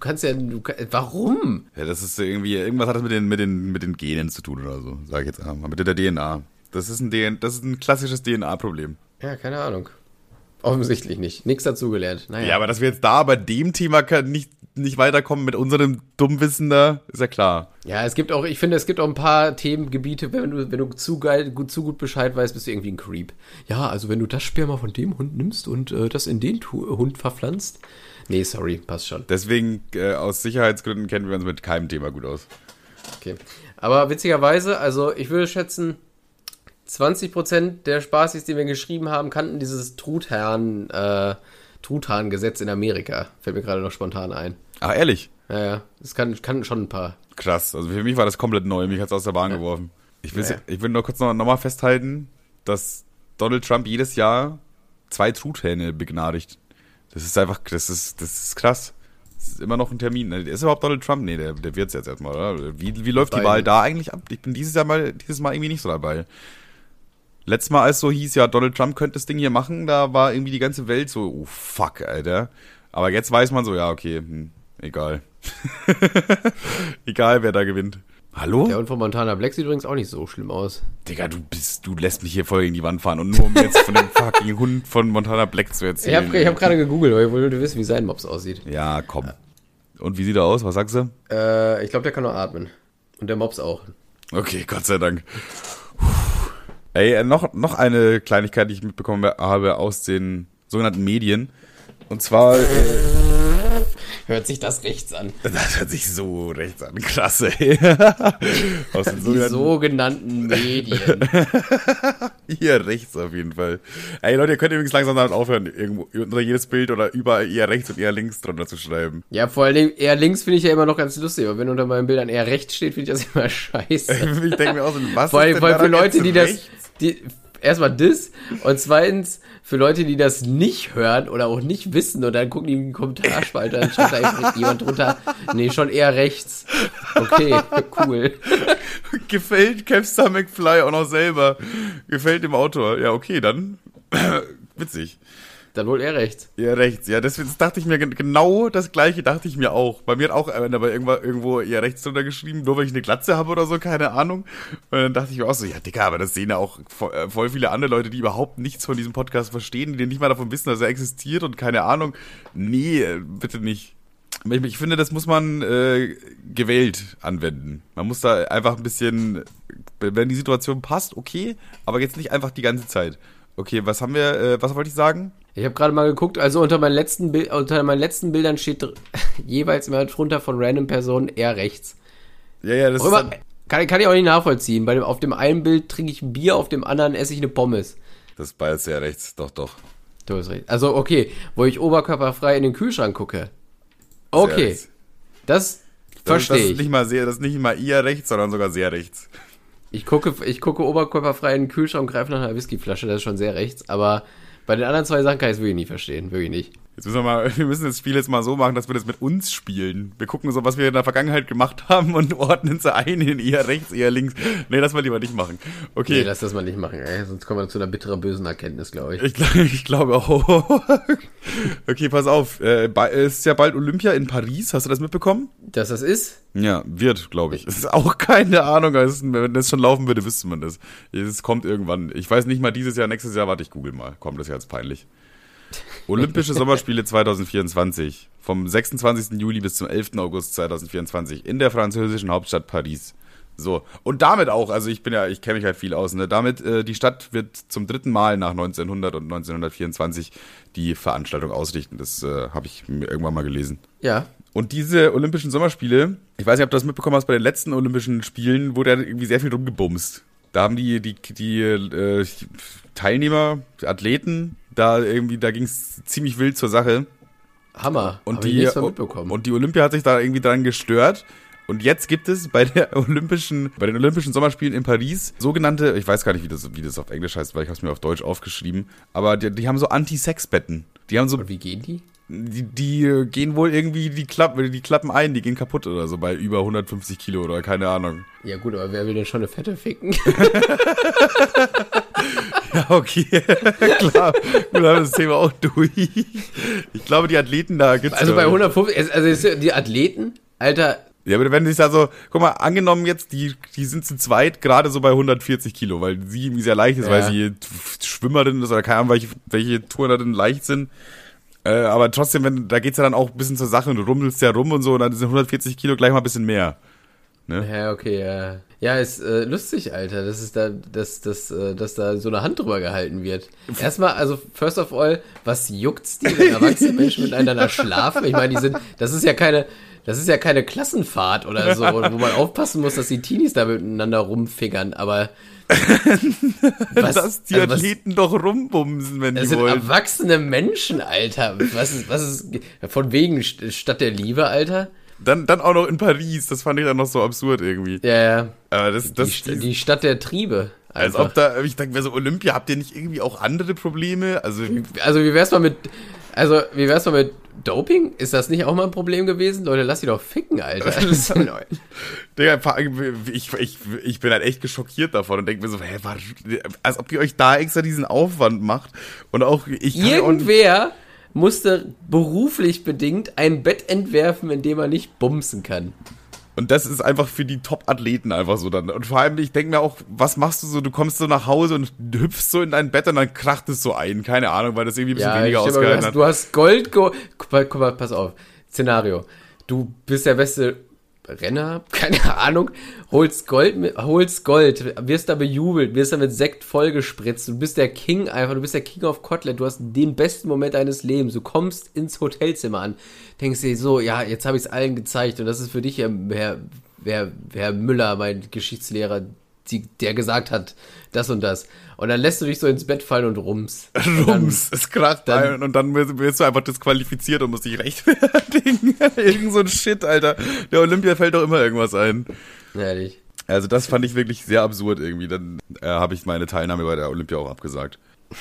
Warum? Ja, das ist irgendwie, irgendwas hat das mit den Genen zu tun oder so, sage ich jetzt einmal. Mit der DNA. Das ist ein klassisches DNA-Problem. Ja, keine Ahnung. Offensichtlich nicht. Nichts dazugelernt. Naja. Ja, aber dass wir jetzt da bei dem Thema nicht weiterkommen mit unserem Dummwissen da, ist ja klar. Ja, ich finde, es gibt auch ein paar Themengebiete, wenn du zu gut Bescheid weißt, bist du irgendwie ein Creep. Ja, also wenn du das Sperma von dem Hund nimmst und das in den Hund verpflanzt. Nee, sorry, passt schon. Deswegen, aus Sicherheitsgründen kennen wir uns mit keinem Thema gut aus. Okay. Aber witzigerweise, also ich würde schätzen, 20% der Spaßis, die wir geschrieben haben, kannten dieses Truthahngesetz in Amerika. Fällt mir gerade noch spontan ein. Ach, ehrlich? Ja, das kann schon ein paar. Krass, also für mich war das komplett neu, mich hat es aus der Bahn geworfen. Ich will nur kurz noch mal festhalten, dass Donald Trump jedes Jahr 2 Truthähne begnadigt. Das ist einfach, das ist krass. Das ist immer noch ein Termin. Ist überhaupt Donald Trump? Nee, der wird's jetzt erstmal, oder? Wie läuft die Wahl da eigentlich ab? Ich bin dieses Mal irgendwie nicht so dabei. Letztes Mal, als so hieß, ja, Donald Trump könnte das Ding hier machen, da war irgendwie die ganze Welt so, oh fuck, Alter. Aber jetzt weiß man so, ja, okay, egal. Egal, wer da gewinnt. Hallo? Der Hund von Montana Black sieht übrigens auch nicht so schlimm aus. Digga, du lässt mich hier voll gegen die Wand fahren und nur um jetzt von dem fucking Hund von Montana Black zu erzählen. Ich hab gerade gegoogelt, weil ich wollte wissen, wie sein Mops aussieht. Ja, komm. Und wie sieht er aus? Was sagst du? Ich glaube, der kann nur atmen. Und der Mops auch. Okay, Gott sei Dank. Ey, noch eine Kleinigkeit, die ich mitbekommen habe aus den sogenannten Medien. Und zwar... Hört sich das rechts an. Das hört sich so rechts an. Klasse, ey. Aus den sogenannten Medien. Hier rechts auf jeden Fall. Ey, Leute, ihr könnt übrigens langsam damit aufhören, irgendwo unter jedes Bild oder überall eher rechts und eher links drunter zu schreiben. Ja, vor allem eher links finde ich ja immer noch ganz lustig, aber wenn unter meinen Bildern eher rechts steht, finde ich das immer scheiße. Ich denke mir auch so, was vor allem, ist denn für Leute, die rechts? erstmal das und zweitens für Leute, die das nicht hören oder auch nicht wissen und dann gucken die in den Kommentarspalte, dann steht da einfach jemand drunter, nee, schon eher rechts. Okay, cool. Gefällt Kevstar McFly auch noch selber. Gefällt dem Autor. Ja, okay, dann witzig. Dann wohl eher rechts. Ja, rechts. Ja, das dachte ich mir, genau das Gleiche dachte ich mir auch. Bei mir hat auch einer aber irgendwo eher rechts drunter geschrieben, nur weil ich eine Glatze habe oder so, keine Ahnung. Und dann dachte ich mir auch so, ja, Digga, aber das sehen ja auch voll viele andere Leute, die überhaupt nichts von diesem Podcast verstehen, die nicht mal davon wissen, dass er existiert und keine Ahnung. Nee, bitte nicht. Ich finde, das muss man gewählt anwenden. Man muss da einfach ein bisschen, wenn die Situation passt, okay, aber jetzt nicht einfach die ganze Zeit. Okay, was wollte ich sagen? Ich habe gerade mal geguckt, also unter meinen letzten Bildern steht jeweils immer drunter von random Personen eher rechts. Ja, das ist kann ich auch nicht nachvollziehen. Auf dem einen Bild trinke ich ein Bier, auf dem anderen esse ich eine Pommes. Das ist beides sehr rechts, doch. Du hast recht. Also okay, wo ich oberkörperfrei in den Kühlschrank gucke. Okay, das verstehe ich. Das ist nicht mal eher rechts, sondern sogar sehr rechts. Ich gucke oberkörperfrei in den Kühlschrank und greife nach einer Whiskyflasche, das ist schon sehr rechts, aber bei den anderen zwei Sachen kann ich es wirklich nicht verstehen, wirklich nicht. Wir müssen das Spiel jetzt mal so machen, dass wir das mit uns spielen. Wir gucken so, was wir in der Vergangenheit gemacht haben und ordnen sie ein in eher rechts, eher links. Nee, das mal lieber nicht machen. Okay. Nee, lass das mal nicht machen, ey. Sonst kommen wir zu einer bitteren, bösen Erkenntnis, glaube ich. Ich glaube auch. Okay, pass auf. Es ist ja bald Olympia in Paris. Hast du das mitbekommen? Dass das ist? Ja, wird, glaube ich. Es ist auch keine Ahnung. Wenn das schon laufen würde, wüsste man das. Es kommt irgendwann. Ich weiß nicht mal dieses Jahr, nächstes Jahr. Warte, ich google mal. Komm, das ist jetzt peinlich. Olympische Sommerspiele 2024. Vom 26. Juli bis zum 11. August 2024 in der französischen Hauptstadt Paris. So. Und damit auch, also ich kenne mich halt viel aus, ne? Damit, die Stadt wird zum dritten Mal nach 1900 und 1924 die Veranstaltung ausrichten. Das habe ich mir irgendwann mal gelesen. Ja. Und diese Olympischen Sommerspiele, ich weiß nicht, ob du das mitbekommen hast, bei den letzten Olympischen Spielen wurde ja irgendwie sehr viel rumgebumst. Da haben die Teilnehmer, die Athleten, da ging es ziemlich wild zur Sache. Hammer. Und die Olympia hat sich da irgendwie dran gestört. Und jetzt gibt es bei den Olympischen Sommerspielen in Paris sogenannte, ich weiß gar nicht, wie das auf Englisch heißt, weil ich habe es mir auf Deutsch aufgeschrieben, aber die haben so Anti-Sex-Betten. Die haben so. Und wie gehen die? Die gehen wohl irgendwie, die klappen ein, die gehen kaputt oder so bei über 150 Kilo oder keine Ahnung. Ja gut, aber wer will denn schon eine Fette ficken? Ja, okay, klar. Gut, haben wir das Thema auch durch. Ich glaube, die Athleten da gibt's. Also bei 150, also die Athleten, Alter. Ja, aber wenn sich da so, guck mal, angenommen jetzt, die sind zu zweit gerade so bei 140 Kilo, weil sie irgendwie sehr leicht ist, weil sie Schwimmerin ist oder keine Ahnung, welche Turnerinnen leicht sind. Aber trotzdem, da geht's ja dann auch ein bisschen zur Sache und du rummelst ja rum und so und dann sind 140 Kilo gleich mal ein bisschen mehr. Ne? Ja, okay, ja. Ja, ist lustig, Alter, dass da so eine Hand drüber gehalten wird. Erstmal, also first of all, was juckt's die, wenn erwachsene Menschen miteinander schlafen? Ich meine, das ist ja keine Klassenfahrt oder so, wo man aufpassen muss, dass die Teenies da miteinander rumfingern, aber dass die Athleten doch rumbumsen, wenn die wollen. Das sind erwachsene Menschen, Alter. Was ist von wegen Stadt der Liebe, Alter? Dann auch noch in Paris, das fand ich dann noch so absurd irgendwie. Ja. Aber die Stadt der Triebe. Einfach. Als ob ich denke mir so, Olympia, habt ihr nicht irgendwie auch andere Probleme? Also wie wär's mal mit Doping? Ist das nicht auch mal ein Problem gewesen? Leute, lass die doch ficken, Alter. Digga, ich bin halt echt geschockiert davon und denke mir so, als ob ihr euch da extra diesen Aufwand macht. Und auch Irgendwer musste beruflich bedingt ein Bett entwerfen, in dem er nicht bumsen kann. Und das ist einfach für die Top-Athleten einfach so dann. Und vor allem, ich denke mir auch, was machst du so? Du kommst so nach Hause und hüpfst so in dein Bett und dann kracht es so ein. Keine Ahnung, weil das irgendwie ein bisschen weniger ausgehalten hat. Du hast Gold. Guck mal, pass auf. Szenario. Du bist der beste Renner, keine Ahnung, holst Gold, wirst da bejubelt, wirst da mit Sekt vollgespritzt, du bist der King einfach, du bist der King of Kotlet, du hast den besten Moment deines Lebens, du kommst ins Hotelzimmer an, denkst dir so, ja, jetzt habe ich es allen gezeigt und das ist für dich, Herr Müller, mein Geschichtslehrer, der gesagt hat, das und das. Und dann lässt du dich so ins Bett fallen und rums. Es kracht ein und dann wirst du einfach disqualifiziert und musst dich rechtfertigen. Irgend so ein Shit, Alter. Der Olympia fällt doch immer irgendwas ein. Ehrlich. Also das fand ich wirklich sehr absurd irgendwie. Dann habe ich meine Teilnahme bei der Olympia auch abgesagt.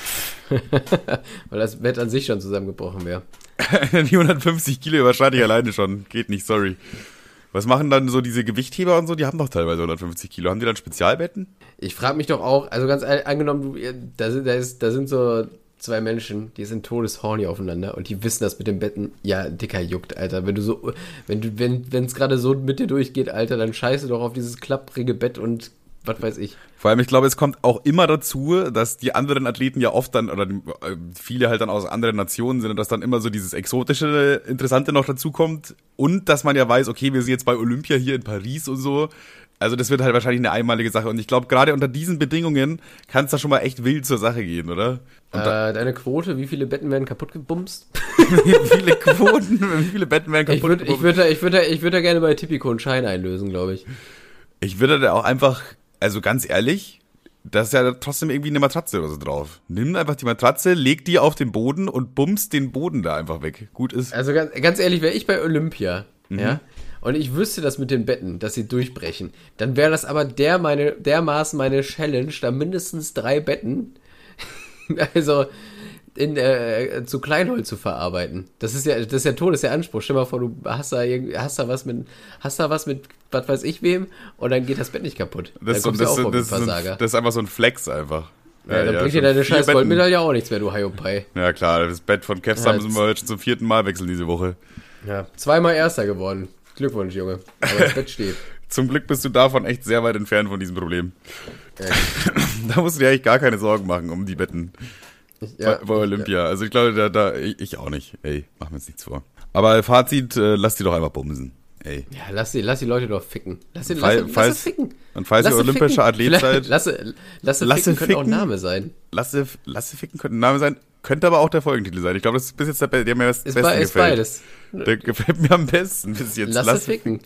Weil das Bett an sich schon zusammengebrochen wäre. Die 150 Kilo überschreite ich alleine schon. Geht nicht, sorry. Was machen dann so diese Gewichtheber und so? Die haben doch teilweise 150 Kilo. Haben die dann Spezialbetten? Ich frage mich doch auch, also ganz angenommen, da sind so zwei Menschen, die sind todeshorny aufeinander und die wissen das mit den Betten, ja, dicker juckt, Alter. Wenn es gerade so mit dir durchgeht, Alter, dann scheiße doch auf dieses klapprige Bett und was weiß ich. Vor allem, ich glaube, es kommt auch immer dazu, dass die anderen Athleten ja oft dann, oder viele halt dann aus anderen Nationen sind und dass dann immer so dieses exotische, Interessante noch dazu kommt und dass man ja weiß, okay, wir sind jetzt bei Olympia hier in Paris und so. Also das wird halt wahrscheinlich eine einmalige Sache und ich glaube, gerade unter diesen Bedingungen kann es da schon mal echt wild zur Sache gehen, oder? Deine Quote, wie viele Betten werden kaputt gebumst? Wie viele Betten werden kaputt gebumst? Ich würd da gerne bei Tipico einen Schein einlösen, glaube ich. Ich würde da auch einfach, also ganz ehrlich, da ist ja trotzdem irgendwie eine Matratze oder so drauf. Nimm einfach die Matratze, leg die auf den Boden und bummst den Boden da einfach weg. Gut ist. Also ganz ehrlich, wäre ich bei Olympia, ja, und ich wüsste das mit den Betten, dass sie durchbrechen, dann wäre das aber dermaßen meine Challenge, da mindestens 3 Betten, also zu Kleinholz zu verarbeiten. Das ist ja der Anspruch. Stell dir mal vor, du hast da was mit, was weiß ich wem, und dann geht das Bett nicht kaputt. Das ist einfach so ein Flex einfach. Ja, dann bringt dir deine scheiß Goldmedaille auch nichts mehr, du Hiopai. Ja klar, das Bett von Kevs müssen wir jetzt zum 4. Mal wechseln diese Woche. Ja, 2-mal Erster geworden. Glückwunsch, Junge. Aber das Bett steht. Zum Glück bist du davon echt sehr weit entfernt von diesem Problem. Ja. Da musst du dir eigentlich gar keine Sorgen machen um die Betten. Bei Olympia. Ja. Also ich glaube, ich auch nicht. Ey, machen wir uns nichts vor. Aber Fazit, lass die doch einfach bumsen. Ey. Ja, lass die Leute doch ficken. Lass sie ficken. Und falls ihr olympischer Athlet seid. Lasse ficken könnte auch ein Name sein. Lasse ficken könnte ein Name sein. Könnte aber auch der Folgentitel sein. Ich glaube, das ist bis jetzt der mir das Beste gefällt. Ist beides. Der gefällt mir am besten bis jetzt. Lasse ficken.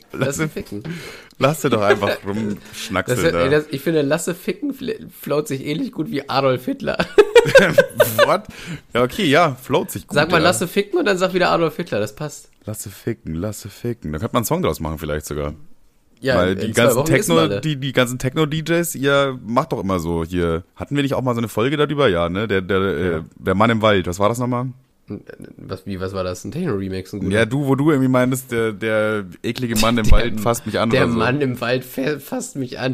Lasse doch einfach rumschnackseln. Ich finde, Lasse ficken float sich ähnlich gut wie Adolf Hitler. What? Ja, okay, ja, float sich gut. Sag mal, Lasse ficken und dann sag wieder Adolf Hitler, das passt. Lasse ficken. Da könnte man einen Song draus machen vielleicht sogar. Ja, weil die ganzen Techno-DJs, ihr macht doch immer so hier. Hatten wir nicht auch mal so eine Folge darüber? Ja, ne? Der Mann im Wald, was war das nochmal? Was war das? Ein Techno-Remix? Ja, wo du irgendwie meintest, der eklige Mann im Wald fasst mich an. Der oder so. Mann im Wald fasst mich an.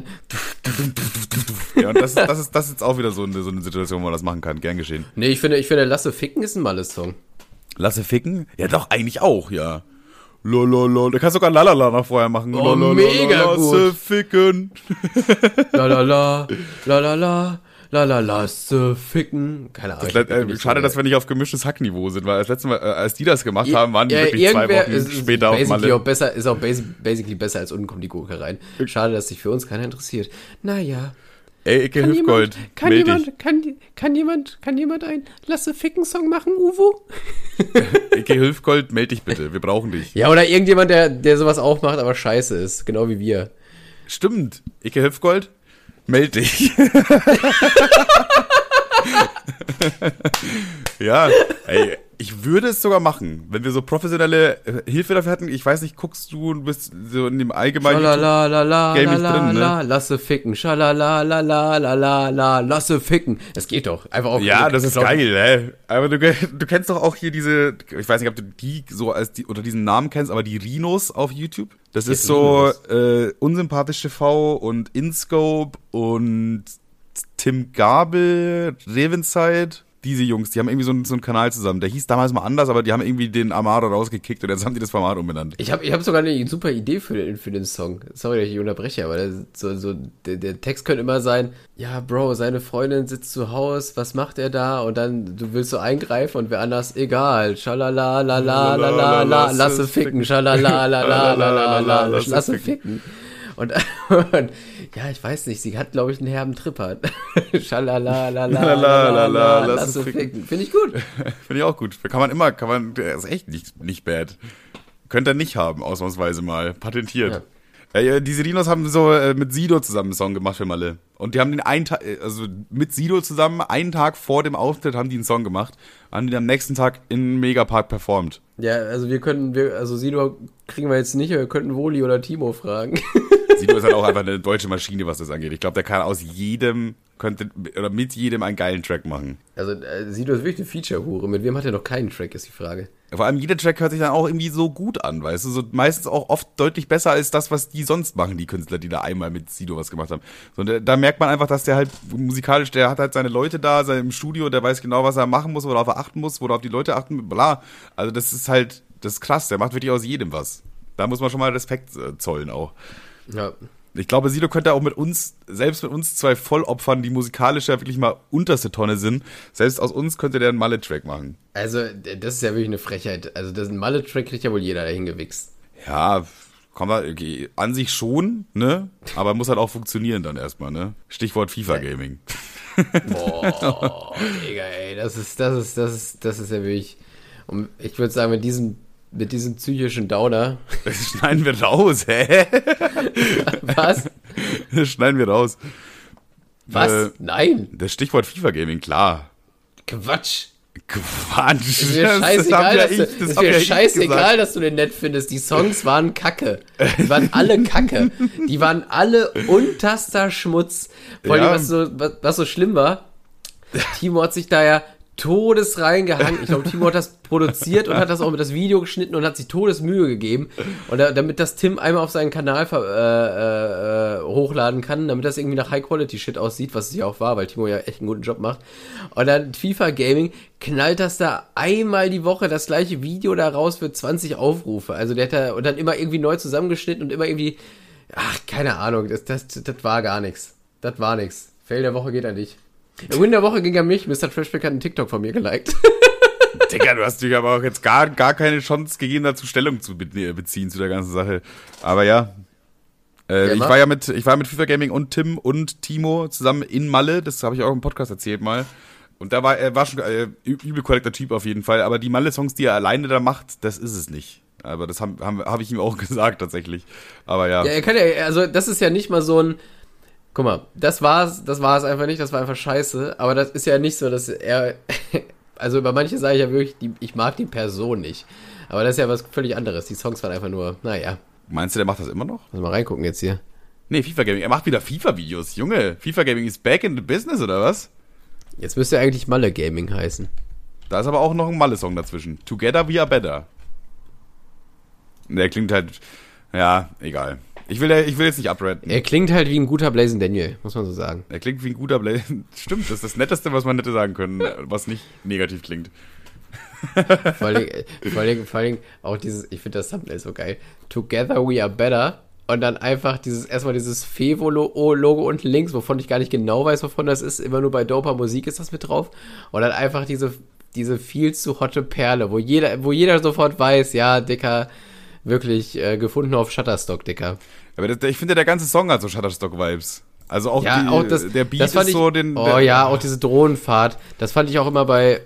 Ja, und das ist jetzt auch wieder so eine Situation, wo man das machen kann. Gern geschehen. Nee, ich finde, Lasse ficken ist ein Malles-Song. Lasse ficken? Ja, doch, eigentlich auch, ja. Lololol. Du kannst sogar Lalala noch vorher machen. Oh, mega gut. Lasse ficken. Lalala. Lasse ficken. Keine Ahnung. Schade, dass wir nicht auf gemischtes Hackniveau sind, weil das letzte Mal, als die das gemacht haben, waren die wirklich 2 Wochen später auf Malle. Ist auch basically besser als unten kommt die Gurke rein. Schade, dass sich für uns keiner interessiert. Naja. Ey, Icke Hüfgold, kann jemand einen Lasse-Ficken-Song machen, Uwe? Icke Hüfgold, meld dich bitte, wir brauchen dich. Ja, oder irgendjemand, der sowas auch macht, aber scheiße ist, genau wie wir. Stimmt, Icke Hüfgold, meld dich. Ja, ey, ich würde es sogar machen, wenn wir so professionelle Hilfe dafür hätten. Ich weiß nicht, guckst du bist so in dem allgemeinen Gaming drin, ne? Lasse ficken, lasse ficken. Das geht doch. Einfach auch. Ja, das ist geil, ey. Aber du kennst doch auch hier diese, ich weiß nicht, ob du die so unter diesen Namen kennst, aber die Rhinos auf YouTube. Das ist so Unsympathisch TV und InScope und Tim Gabel, Revenside. diese Jungs, die haben irgendwie so einen Kanal zusammen. Der hieß damals mal anders, aber die haben irgendwie den Amaro rausgekickt und jetzt haben die das Format umbenannt. Ich hab sogar eine super Idee für den Song. Sorry, dass ich unterbreche, aber der Text könnte immer sein, ja, Bro, seine Freundin sitzt zu Hause, was macht er da? Und dann, du willst so eingreifen und wer anders, egal, schalala, la la la la la, lasse ficken, schalala, la la la la la, lasse ficken. Und ja, ich weiß nicht, sie hat, glaube ich, einen herben Tripper. Schalala, la la la la, lasse ficken. Finde ich gut. Finde ich auch gut. Der ist echt nicht bad. Könnt ihr nicht haben, ausnahmsweise mal. Patentiert. Ja. Die Serinos haben so mit Sido zusammen einen Song gemacht für Malle. Und die haben den mit Sido zusammen, einen Tag vor dem Auftritt haben die einen Song gemacht. Haben die am nächsten Tag in Megapark performt. Ja, also Sido kriegen wir jetzt nicht, aber wir könnten Woli oder Timo fragen. Sido ist halt auch einfach eine deutsche Maschine, was das angeht. Ich glaube, der kann mit jedem einen geilen Track machen. Also Sido ist wirklich eine Feature-Hure. Mit wem hat er noch keinen Track, ist die Frage. Vor allem jeder Track hört sich dann auch irgendwie so gut an, weißt du? So meistens auch oft deutlich besser als das, was die sonst machen, die Künstler, die da einmal mit Sido was gemacht haben. So, und da merkt man einfach, dass der halt musikalisch, der hat halt seine Leute da, im Studio, der weiß genau, was er machen muss, worauf er achten muss, worauf die Leute achten, bla. Also das ist krass, der macht wirklich aus jedem was. Da muss man schon mal Respekt zollen auch. Ja. Ich glaube, Sido könnte auch selbst mit uns zwei Vollopfern, die musikalisch ja wirklich mal unterste Tonne sind, selbst aus uns könnte der einen Malle-Track machen. Also, das ist ja wirklich eine Frechheit. Also, das ein Malle-Track kriegt ja wohl jeder dahin gewichst. Ja, an sich schon, ne? Aber muss halt auch funktionieren dann erstmal, ne? Stichwort FIFA-Gaming. Boah, Digga, ey, das ist ja wirklich, und ich würde sagen, mit diesem psychischen Downer. Das schneiden wir raus, hä? Was? Das schneiden wir raus. Was? Nein. Das Stichwort FIFA-Gaming, klar. Quatsch. Ist mir scheißegal, dass du den nett findest. Die Songs waren kacke. Die waren alle kacke. Die waren alle unterster Schmutz. Vor allem, was so schlimm war, Timo hat sich da ja Todes reingehangen. Ich glaube, Timo hat das produziert und hat das auch mit das Video geschnitten und hat sich Todesmühe gegeben. Und damit das Tim einmal auf seinen Kanal hochladen kann, damit das irgendwie nach High-Quality-Shit aussieht, was es ja auch war, weil Timo ja echt einen guten Job macht. Und dann FIFA Gaming knallt das da einmal die Woche das gleiche Video da raus für 20 Aufrufe. Also der hat und dann immer irgendwie neu zusammengeschnitten und immer irgendwie, keine Ahnung, das war gar nichts. Das war nichts. Fail der Woche geht an dich. Win der Woche ging an mich. Mr. Trashback hat einen TikTok von mir geliked. Digga, du hast dir aber auch jetzt gar keine Chance gegeben, dazu Stellung zu beziehen zu der ganzen Sache. Aber ja. Ich war ja mit FIFA Gaming und Tim und Timo zusammen in Malle. Das habe ich auch im Podcast erzählt mal. Und er war schon übel korrekter Typ auf jeden Fall. Aber die Malle-Songs, die er alleine da macht, das ist es nicht. Aber das hab ich ihm auch gesagt tatsächlich. Aber ja. Ja, er kann ja, also das ist ja nicht mal so ein. Guck mal, das war's einfach nicht, das war einfach scheiße, aber das ist ja nicht so, dass er, also über manche sage ich ja wirklich, ich mag die Person nicht, aber das ist ja was völlig anderes, die Songs waren einfach nur, naja. Meinst du, der macht das immer noch? Lass mal reingucken jetzt hier. Nee, FIFA Gaming, er macht wieder FIFA-Videos, Junge, FIFA Gaming ist back in the business, oder was? Jetzt müsste eigentlich Malle Gaming heißen. Da ist aber auch noch ein Malle-Song dazwischen, Together We Are Better. Der klingt halt, ja, egal. Ich will jetzt nicht upraten. Er klingt halt wie ein guter Blazing Daniel, muss man so sagen. Er klingt wie ein guter Blazing. Stimmt, das ist das Netteste, was man hätte sagen können, was nicht negativ klingt. Vor allem auch dieses, ich finde das Thumbnail so geil. Together we are better. Und dann einfach erstmal dieses Fevo-Logo unten links, wovon ich gar nicht genau weiß, wovon das ist. Immer nur bei Doper Musik ist das mit drauf. Und dann einfach diese viel zu hotte Perle, wo jeder sofort weiß, ja, Dicker, wirklich gefunden auf Shutterstock, Dicker. Aber ich finde, der ganze Song hat so Shutterstock-Vibes. Also auch, ja, der Beat ist so auch diese Drohnenfahrt. Das fand ich auch immer bei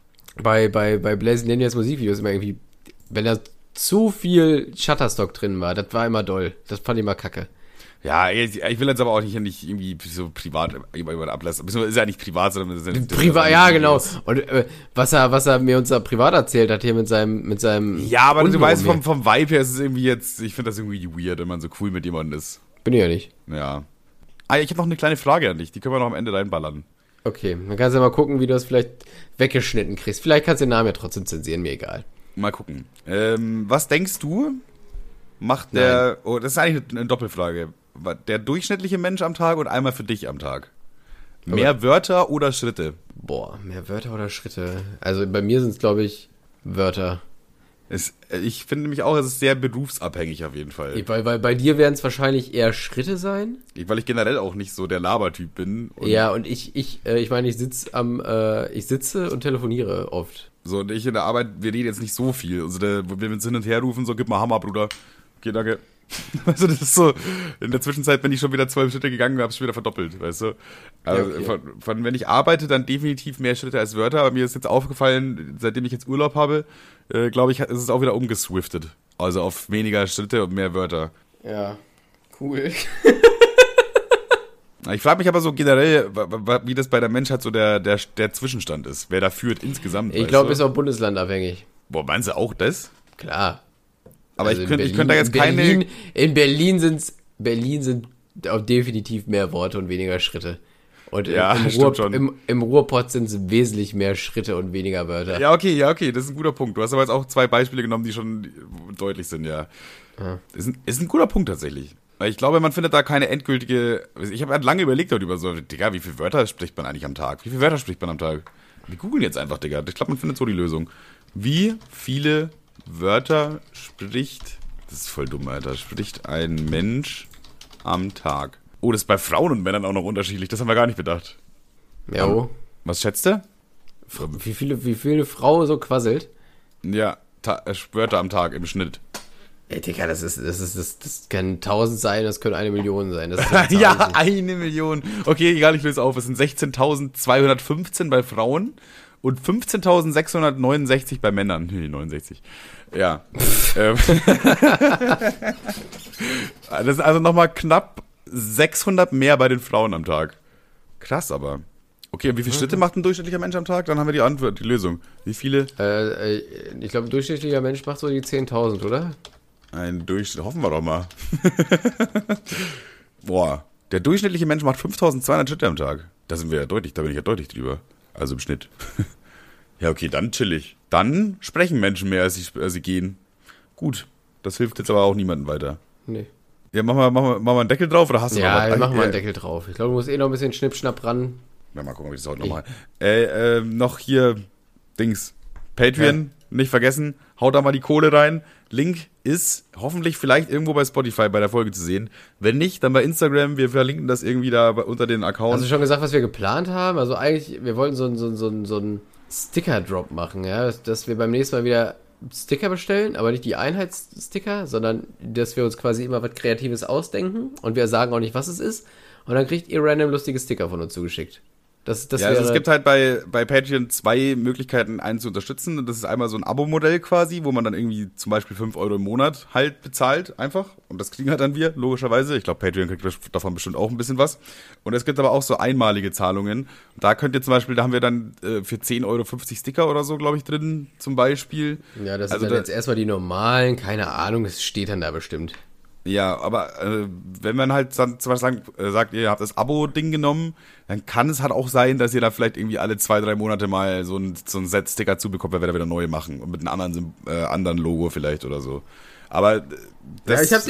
Blazing Daniels Musikvideos immer irgendwie, wenn da zu viel Shutterstock drin war, das war immer doll. Das fand ich immer kacke. Ja, ich will jetzt aber auch nicht irgendwie so privat über ablassen. Ist ja nicht privat, sondern privat, ja, genau. Und was er mir unser privat erzählt hat hier mit seinem ja, aber du weißt, vom Vibe her ist es irgendwie jetzt, ich finde das irgendwie weird, wenn man so cool mit jemandem ist. Bin ich ja nicht. Ja. Ich habe noch eine kleine Frage an dich, die können wir noch am Ende reinballern. Okay, dann kannst du ja mal gucken, wie du das vielleicht weggeschnitten kriegst. Vielleicht kannst du den Namen ja trotzdem zensieren, mir egal. Mal gucken. Was denkst du, macht das ist eigentlich eine Doppelfrage. Der durchschnittliche Mensch am Tag und einmal für dich am Tag. Mehr Wörter oder Schritte? Boah, mehr Wörter oder Schritte? Also bei mir sind es, glaube ich, Wörter. Ich finde nämlich auch, es ist sehr berufsabhängig auf jeden Fall. Weil bei dir werden es wahrscheinlich eher Schritte sein. Weil ich generell auch nicht so der Labertyp bin. Ja, und ich meine, ich sitze und telefoniere oft. So, und ich in der Arbeit, wir reden jetzt nicht so viel. Also, wenn wir uns hin und her rufen, so, gib mal Hammer, Bruder. Okay, danke. Also, das ist so, in der Zwischenzeit bin ich schon wieder 12 Schritte gegangen und habe es wieder verdoppelt, weißt du? Also, ja, okay. Von wenn ich arbeite, dann definitiv mehr Schritte als Wörter, aber mir ist jetzt aufgefallen, seitdem ich jetzt Urlaub habe, glaube ich, ist es auch wieder umgeswiftet. Also auf weniger Schritte und mehr Wörter. Ja, cool. Ich frage mich aber so generell, wie das bei der Menschheit so der Zwischenstand ist. Wer da führt insgesamt. Ich glaube, ist auch bundeslandabhängig. Boah, meinst du auch das? Klar. Aber also ich könnte da jetzt keine... In Berlin sind auch definitiv mehr Worte und weniger Schritte. Und ja, im Ruhrpott sind es wesentlich mehr Schritte und weniger Wörter. Ja, okay, das ist ein guter Punkt. Du hast aber jetzt auch 2 Beispiele genommen, die schon deutlich sind, ja. Ist ein guter Punkt tatsächlich. Weil ich glaube, man findet da keine endgültige... Ich habe halt lange überlegt darüber, so, Digga, wie viele Wörter spricht man eigentlich am Tag? Wie viele Wörter spricht man am Tag? Wir googeln jetzt einfach, Digga. Ich glaube, man findet so die Lösung. Wie viele Wörter spricht... Das ist voll dumm, Alter. Spricht ein Mensch am Tag? Oh, das ist bei Frauen und Männern auch noch unterschiedlich. Das haben wir gar nicht bedacht. Ja. Was schätzt du? Wie viele Frau so quasselt? Ja, Wörter am Tag im Schnitt. Ey, Digga, das können 1000 sein, das können 1 Million sein. Das ja, 1 Million. Okay, egal, ich löse auf. Es sind 16.215 bei Frauen und 15.669 bei Männern. Nee, 69. Ja. Das ist also nochmal knapp 600 mehr bei den Frauen am Tag. Krass, aber. Okay, und wie viele Schritte macht ein durchschnittlicher Mensch am Tag? Dann haben wir die Antwort, die Lösung. Wie viele? Ich glaube, ein durchschnittlicher Mensch macht so die 10.000, oder? Ein Durchschnitt, hoffen wir doch mal. Boah, der durchschnittliche Mensch macht 5.200 Schritte am Tag. Da bin ich ja deutlich drüber. Also im Schnitt. Ja, okay, dann chillig. Dann sprechen Menschen mehr, als sie gehen. Gut, das hilft jetzt aber auch niemandem weiter. Nee. Ja, mach mal einen Deckel drauf, oder hast du noch was? Ja, mach mal einen Deckel drauf. Ich glaube, du musst noch ein bisschen Schnippschnapp ran. Ja, mal gucken, ob ich das heute noch mache. Noch hier, Dings, Patreon, nicht vergessen, haut da mal die Kohle rein. Link ist hoffentlich vielleicht irgendwo bei Spotify bei der Folge zu sehen. Wenn nicht, dann bei Instagram, wir verlinken das irgendwie da unter den Accounts. Hast du schon gesagt, was wir geplant haben? Also eigentlich, wir wollten so einen Sticker-Drop machen, ja, dass wir beim nächsten Mal wieder Sticker bestellen, aber nicht die Einheitssticker, sondern dass wir uns quasi immer was Kreatives ausdenken und wir sagen auch nicht, was es ist. Und dann kriegt ihr random lustige Sticker von uns zugeschickt. Das ja, also es gibt halt bei Patreon 2 Möglichkeiten, einen zu unterstützen. Und das ist einmal so ein Abo-Modell quasi, wo man dann irgendwie zum Beispiel 5 Euro im Monat halt bezahlt, einfach. Und das kriegen halt dann wir, logischerweise. Ich glaube, Patreon kriegt davon bestimmt auch ein bisschen was. Und es gibt aber auch so einmalige Zahlungen. Da könnt ihr zum Beispiel, da haben wir dann für 10 Euro 50 Sticker oder so, glaube ich, drin, zum Beispiel. Ja, das sind dann jetzt erstmal die normalen, keine Ahnung, es steht dann da bestimmt. Ja, aber wenn man halt dann zum Beispiel sagt, ihr habt das Abo-Ding genommen, dann kann es halt auch sein, dass ihr da vielleicht irgendwie alle 2-3 Monate mal so ein Set-Sticker zubekommt, weil wir da wieder neue machen. Und mit einem anderen Logo vielleicht oder so. Aber das... Ja,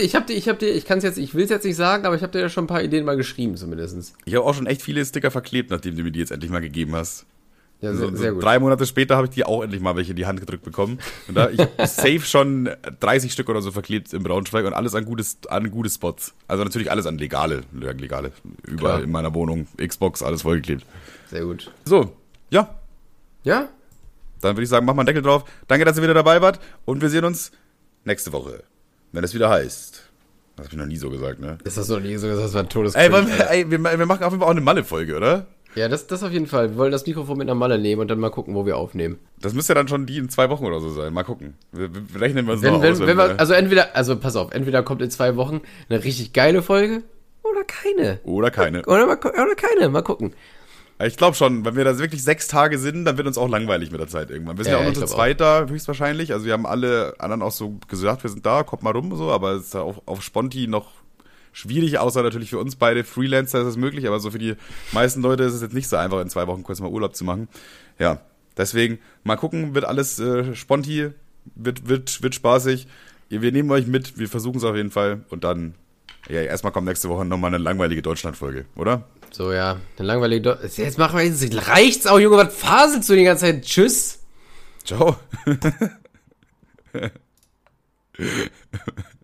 ich will es jetzt nicht sagen, aber ich habe dir ja schon ein paar Ideen mal geschrieben zumindest. Ich habe auch schon echt viele Sticker verklebt, nachdem du mir die jetzt endlich mal gegeben hast. Ja, sehr gut. 3 Monate später habe ich die auch endlich mal welche in die Hand gedrückt bekommen. Und da ich safe schon 30 Stück oder so verklebt im Braunschweig und alles an gute Spots. Also natürlich alles an legale. Überall klar. In meiner Wohnung. Xbox, alles vollgeklebt. Sehr gut. So, ja. Ja? Dann würde ich sagen, mach mal einen Deckel drauf. Danke, dass ihr wieder dabei wart. Und wir sehen uns nächste Woche. Wenn es wieder heißt. Das habe ich noch nie so gesagt, ne? Das hast du noch nie so gesagt, das war ein todes wir machen auf jeden Fall auch eine Malle-Folge, oder? Ja, das auf jeden Fall. Wir wollen das Mikrofon mit einer Malle nehmen und dann mal gucken, wo wir aufnehmen. Das müsste ja dann schon die in 2 Wochen oder so sein. Mal gucken. Wir rechnen wir uns noch aus. Pass auf, entweder kommt in 2 Wochen eine richtig geile Folge oder keine. Oder keine. Oder keine, mal gucken. Ich glaube schon, wenn wir da wirklich 6 Tage sind, dann wird uns auch langweilig mit der Zeit irgendwann. Wir sind ja auch nur zu zweit da, höchstwahrscheinlich. Also wir haben alle anderen auch so gesagt, wir sind da, kommt mal rum so, aber es ist ja auf Sponti noch schwierig, außer natürlich für uns beide Freelancer ist es möglich, aber so für die meisten Leute ist es jetzt nicht so einfach, in 2 Wochen kurz mal Urlaub zu machen. Ja, deswegen mal gucken, wird alles Sponti, wird spaßig. Wir nehmen euch mit, wir versuchen es auf jeden Fall und dann, ja, erstmal kommt nächste Woche nochmal eine langweilige Deutschland-Folge, oder? So, ja. Dann langweilig doch. Jetzt machen wir jetzt. Reicht's auch, Junge. Was faselst du die ganze Zeit? Tschüss. Ciao.